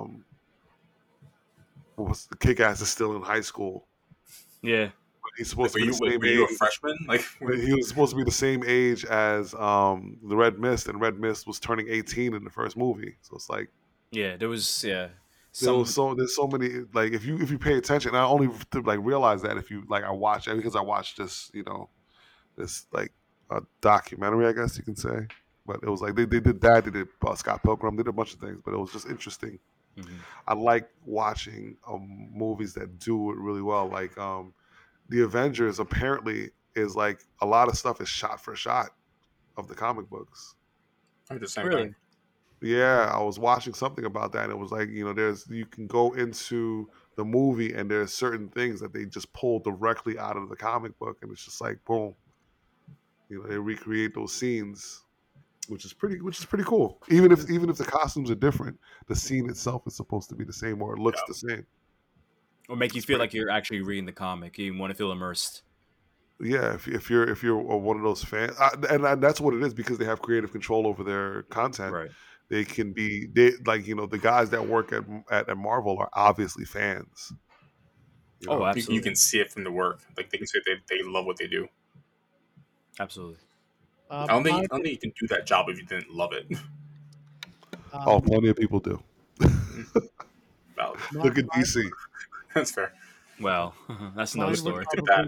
what was the Kick Ass is still in high school. Yeah. He's Like, supposed to be the same were you a age. freshman? Like, He was supposed to be the same age as the Red Mist, and Red Mist was turning 18 in the first movie. So it's like Yeah. There was there's so many like if you pay attention. I only to like realize that if you like I watch it because I watched this this like a documentary I guess you can say. But it was like they did that. They did Scott Pilgrim. They did a bunch of things, but it was just interesting. Mhm. I like watching movies that do it really well. Like the Avengers apparently is like a lot of stuff is shot for shot of the comic books. I'm the same Really? thing. Yeah, I was watching something about that, and it was like you can go into the movie, and there's certain things that they just pull directly out of the comic book, and it's just like boom, they recreate those scenes, which is pretty cool. Even if the costumes are different, the scene itself is supposed to be the same or it looks the same. Or make you feel like you're actually reading the comic. You want to feel immersed. Yeah, if you're one of those fans, and that's what it is because they have creative control over their content. Right. They can be the guys that work at Marvel are obviously fans. Oh, absolutely. You can see it from the work. Like they can say they love what they do. Absolutely. I don't think you can do that job if you didn't love it. Plenty of people do. Valid. Look at DC. That's fair. Well, that's another story.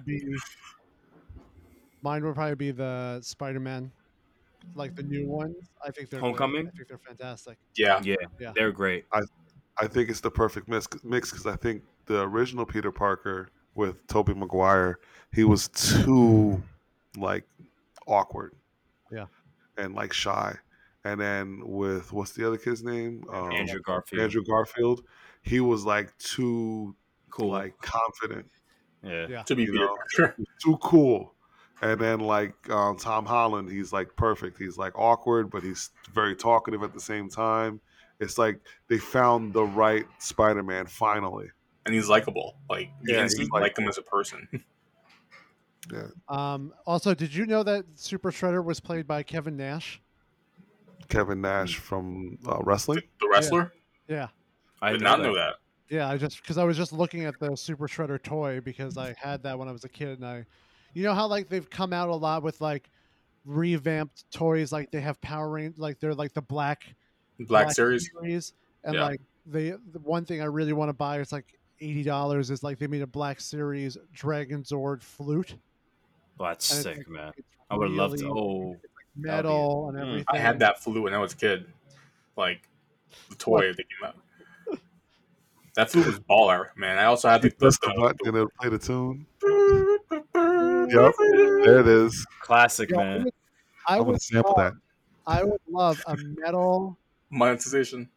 Mine would probably be the Spider-Man, like the new ones. I think they're Homecoming? Great. I think they're fantastic. Yeah. Yeah. They're great. I think it's the perfect mix because I think the original Peter Parker with Tobey Maguire, he was too like awkward. Yeah. And like shy. And then with what's the other kid's name? Andrew Garfield. Andrew Garfield. He was like too Cool. like confident. Yeah. To be Peter Parker. Too cool. And then like Tom Holland, he's like perfect. He's like awkward, but he's very talkative at the same time. It's like they found the right Spider-Man finally. And he's likable. Like you Yeah, instantly he's like him as a person. Yeah. Also, did you know that Super Shredder was played by Kevin Nash? Kevin Nash from wrestling. The wrestler? Yeah. I did not know that. Yeah, because I was just looking at the Super Shredder toy because I had that when I was a kid, and you know how like they've come out a lot with like revamped toys, like they have Power Rangers, like they're like the Black series, and like the one thing I really want to buy, it's like $80, is like they made a Black Series Dragon Zord flute. Oh, that's And sick, it's man. it's I would love really- to. Oh, it's like metal and everything. I had that flute when I was a kid. Like the toy that came out. That flute was baller, man. I also had The button and it'll play the tune. Yep, there it is. classic, man. I I'm would gonna sample that. I would love a metal. monetization.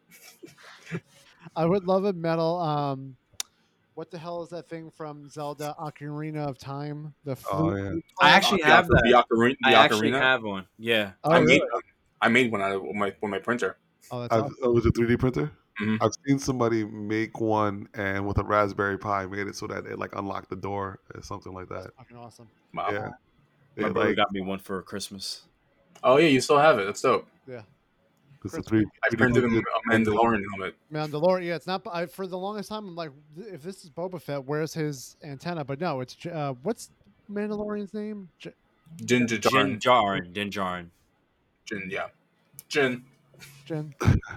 I would love a metal. What the hell is that thing from Zelda Ocarina of Time? The flute. Oh yeah. I actually have that. The ocarina. I actually have one. Yeah. Oh, I made one out of my printer. Oh, that's awesome. It was a 3D printer. Mhm. I've seen somebody make one and with a Raspberry Pi made it so that it like unlocked the door or something like that. Fucking awesome. Wow. Yeah. My It, brother like, got me one for Christmas. Oh yeah, you still have it. That's dope. Yeah. it's a 3D. I printed a Mandalorian helmet. Mandalorian. Yeah, it's not. For the longest time, I'm like, if this is Boba Fett, where's his antenna? But no, it's what's Mandalorian's name? Din Djarin. Din Djarin. Jin, yeah. Jin. Jen.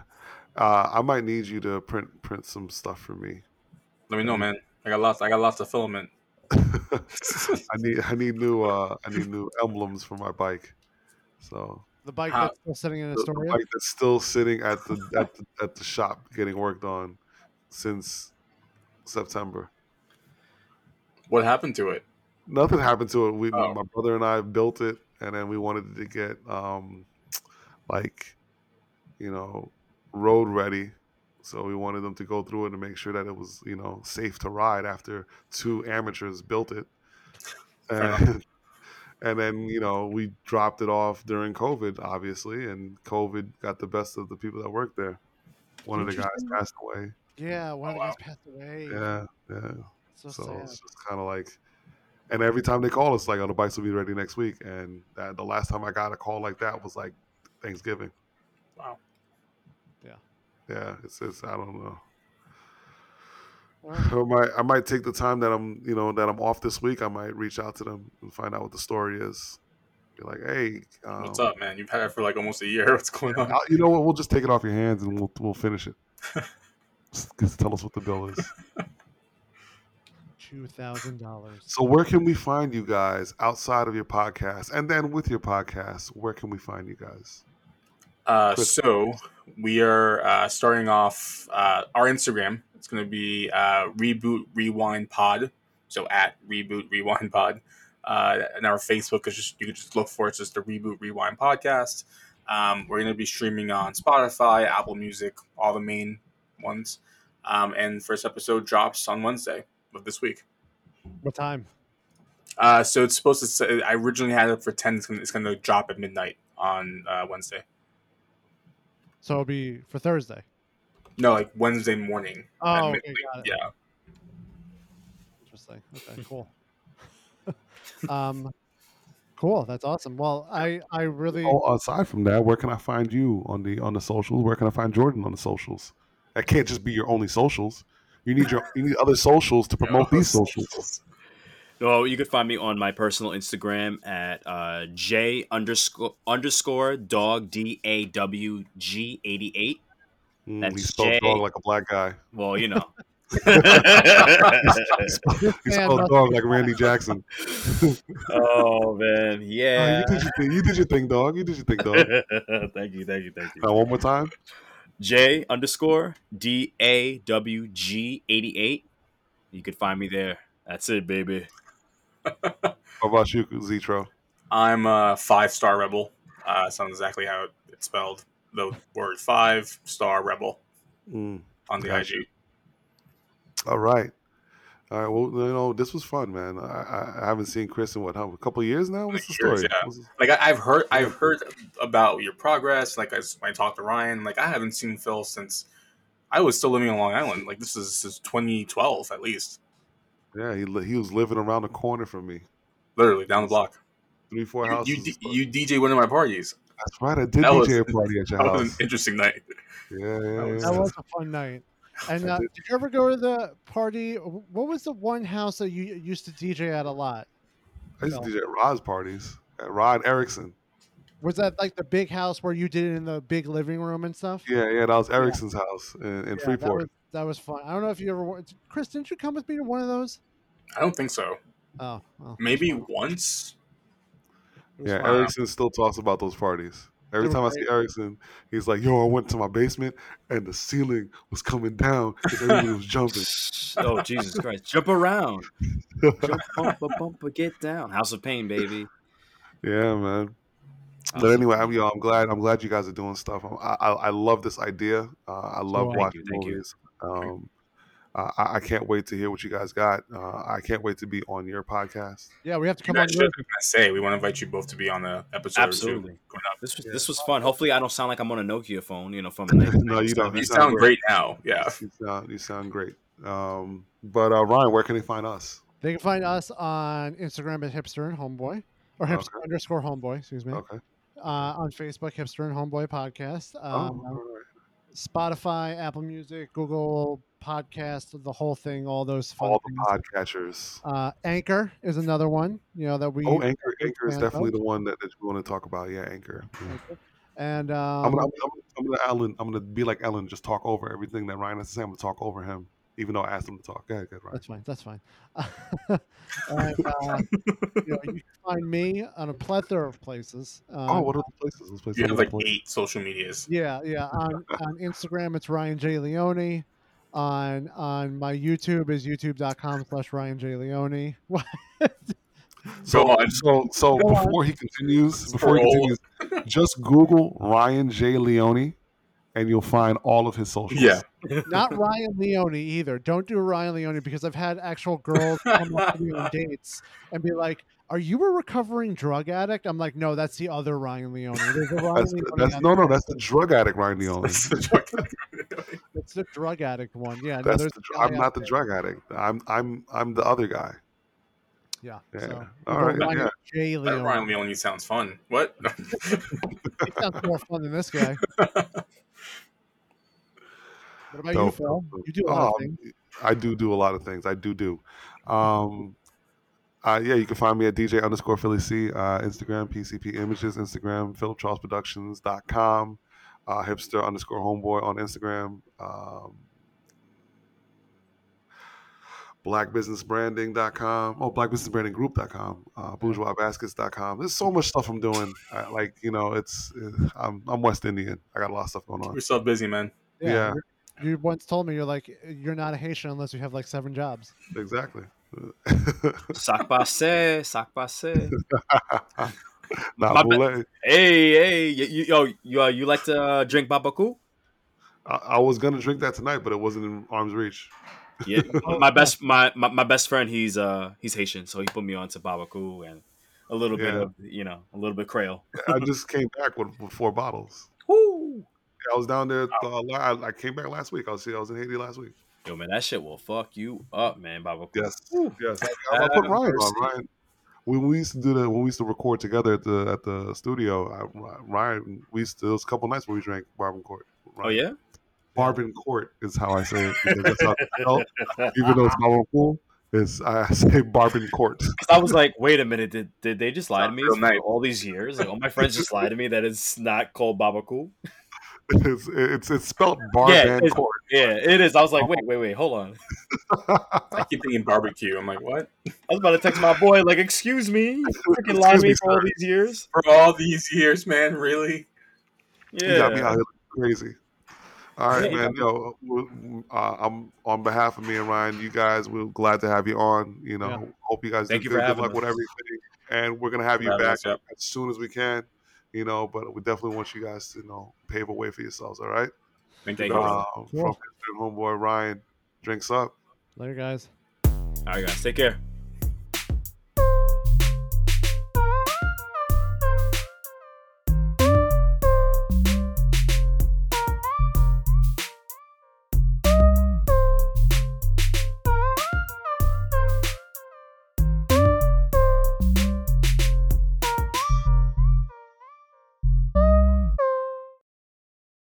I might need you to print some stuff for me. Let me know, man. I got lots of filament. I need new emblems for my bike. So The bike How- that's still sitting in The Astoria. bike that's still sitting at the shop getting worked on since September. What happened to it? Nothing happened to it. Oh. My brother and I built it, and then we wanted to get like, road ready. So we wanted them to go through it to make sure that it was, safe to ride after two amateurs built it. And, and then, we dropped it off during COVID, obviously, and COVID got the best of the people that worked there. One of the guys Interesting. passed away. Yeah, one of the guys passed away. Yeah. So So sad. it's just kind of like, and every time they call us, like, oh, the bikes will be ready next week. And the last time I got a call like that was like Thanksgiving. Wow. Yeah, it's I don't know. Well, I might take the time that I'm off this week. I might reach out to them and find out what the story is. Be like, hey, What's up, man? You've had it for like almost a year. What's going on? you know what? We'll just take it off your hands and we'll finish it. Just tell us what the bill is. $2,000. So where can we find you guys outside of your podcast, and then with your podcast, where can we find you guys? So we are starting off our Instagram. It's going to be Reboot Rewind Pod. So at Reboot Rewind Pod. And our Facebook is just, you can just look for it. It's just the Reboot Rewind Podcast. We're going to be streaming on Spotify, Apple Music, all the main ones. And first episode drops on Wednesday of this week. What time? So it's supposed to say, I originally had it for 10. It's going to drop at midnight on Wednesday. So it'll be for Thursday. No, like Wednesday morning. Oh, at okay, midnight. got it. Yeah. Interesting. Okay, cool. Cool. That's awesome. Well, I really Aside from that, where can I find you on the socials? Where can I find Jordan on the socials? That can't just be your only socials. You need other socials to promote these socials. So you could find me on my personal Instagram at J underscore dog DAWG88. He That's spelled J. dog like a black guy. Well, you know. He spelled dog like Randy Jackson. Oh man, yeah. You did your thing, dog. You did your thing, dog. Thank you. Now one more time. J underscore DAWG88. You could find me there. That's it, baby. How about you, Zetro? I'm a 5-star rebel. Sounds exactly how it's spelled. The word 5-star rebel on the Gotcha. IG. All right. Well, this was fun, man. I haven't seen Chris in a couple of years now. What's the story? Years, yeah. Like I've heard about your progress. Like when I talked to Ryan, like I haven't seen Phil since I was still living on Long Island. Like this is 2012 at least. Yeah, he was living around the corner from me, Literally down the block. 3-4 houses. You DJ one of my parties. That's right. I did That DJ was- a party at your That was an house. interesting night. Yeah. that was a fun night. And did you ever go to the party? What was the one house that you used to DJ at a lot? I used to DJ at Rod's parties at Rod Erickson. Was that like the big house where you did it in the big living room and stuff? Yeah, that was Erickson's house in Yeah, Freeport. that was fun. I don't know if you ever went. Chris, didn't you come with me to one of those? I don't think so. Oh, well, Maybe once. it was Yeah, fun. Erickson still talks about those parties. Every They were time I see Erickson, he's like, "Yo, I went to my basement and the ceiling was coming down because everybody was jumping." Oh Jesus Christ! Jump around, jump, bumper, get down. House of Pain, baby. Yeah, man. But anyway, I'm glad you guys are doing stuff. I love this idea. I love Thank watching you. movies. I can't wait to hear what you guys got. I can't wait to be on your podcast. Yeah, we have to come I on. was gonna say we want to invite you both to be on the episode. Absolutely. Or two coming up. This was fun. Hopefully, I don't sound like I'm on a Nokia phone. From the No, you don't. You sound great now. Yeah. You sound great. But Ryan, where can they find us? They can find us on Instagram at Hipster and Homeboy, or Hipster Okay. underscore Homeboy. Excuse me. Okay. On Facebook, Hipster and Homeboy Podcast. All right. Spotify, Apple Music, Google Podcast, the whole thing, all those fun All things. the podcatchers. Anchor is another one, that we. Anchor is fan definitely of. the one that we want to talk about. Yeah, Anchor. And I'm gonna be like Ellen. Just talk over everything that Ryan has to say. I'm gonna talk over him. even though I asked him to talk. Go ahead, Ryan. That's fine. That's fine. And you can find me on a plethora of places. Oh, what are the places? Those places You have are like places. 8 social medias. Yeah. On Instagram, it's Ryan J Leone. On my YouTube is youtube.com/Ryan J Leone. So, Go on. so Go on. before he continues, Scroll. just Google Ryan J Leone, and you'll find all of his socials. Yeah. Not Ryan Leone either. Don't do Ryan Leone because I've had actual girls come up to me on dates and be like, "Are you a recovering drug addict?" I'm like, "No, that's the other Ryan Leone. There's a Ryan Leone on there. That's the drug addict Ryan Leone. That's the drug. It's the drug addict one. Yeah, no, That's there's the, a guy I'm out not the there. drug addict. I'm the other guy. Yeah. Yeah. So All the right. Ryan Yeah. J That Leone. Ryan Leone sounds fun. What? He sounds more fun than this guy. What about you, Dope, Phil? dope, dope. You do a lot of things. I do a lot of things. I do. Yeah, you can find me at DJ_Philly C, Instagram, PCP Images, Instagram, PhilipCharlesProductions.com, hipster_homeboy on Instagram, blackbusinessbranding.com, blackbusinessbrandinggroup.com, bourgeoisbaskets.com. There's so much stuff I'm doing. I'm West Indian. I got a lot of stuff going on. You're so busy, man. Yeah. You once told me you're not a Haitian unless you have like 7 jobs. Exactly. Sac passe. Nah, Boulay. Hey, you like to drink babaku? I was gonna drink that tonight, but it wasn't in arm's reach. Yeah, my best friend, he's Haitian, so he put me on to babaku and a little bit of a little bit Creole. I just came back with 4 bottles. Woo! I was down there. I came back last week. I was in Haiti last week. Yo, man, that shit will fuck you up, man. Babaku. Yes. I put Ryan on. Ryan. When we used to record together at the studio, Ryan, there was a couple nights where we drank Bourbon Court. Ryan. Oh yeah, Bourbon Court is how I say it. Because that's how it's spelled. Even though it's Bourbon Pool, I say Bourbon Court. because I was like, wait a minute, did they just lie to me Real for nice. all these years? Like all my friends just lied to me that it's not called babaku. It's spelled Bourbon Court. Yeah, it is. I was like, wait, hold on. I keep thinking barbecue. I'm like, what? I was about to text my boy, like, excuse me, you freaking lied to me for all these years. For all these years, man, really? You got me Yeah. out here crazy. All right, Yeah. man. I'm on behalf of me and Ryan. You guys, we're glad to have you on. Hope you guys Thank do you for good. Good having luck us. with everything, and we're gonna have you Having back us, yep. as soon as we can. But we definitely want you guys to pave a way for yourselves. All right. Thank you, Thank you, brother. From homeboy Ryan, drinks up. Later, guys. All right, guys, take care.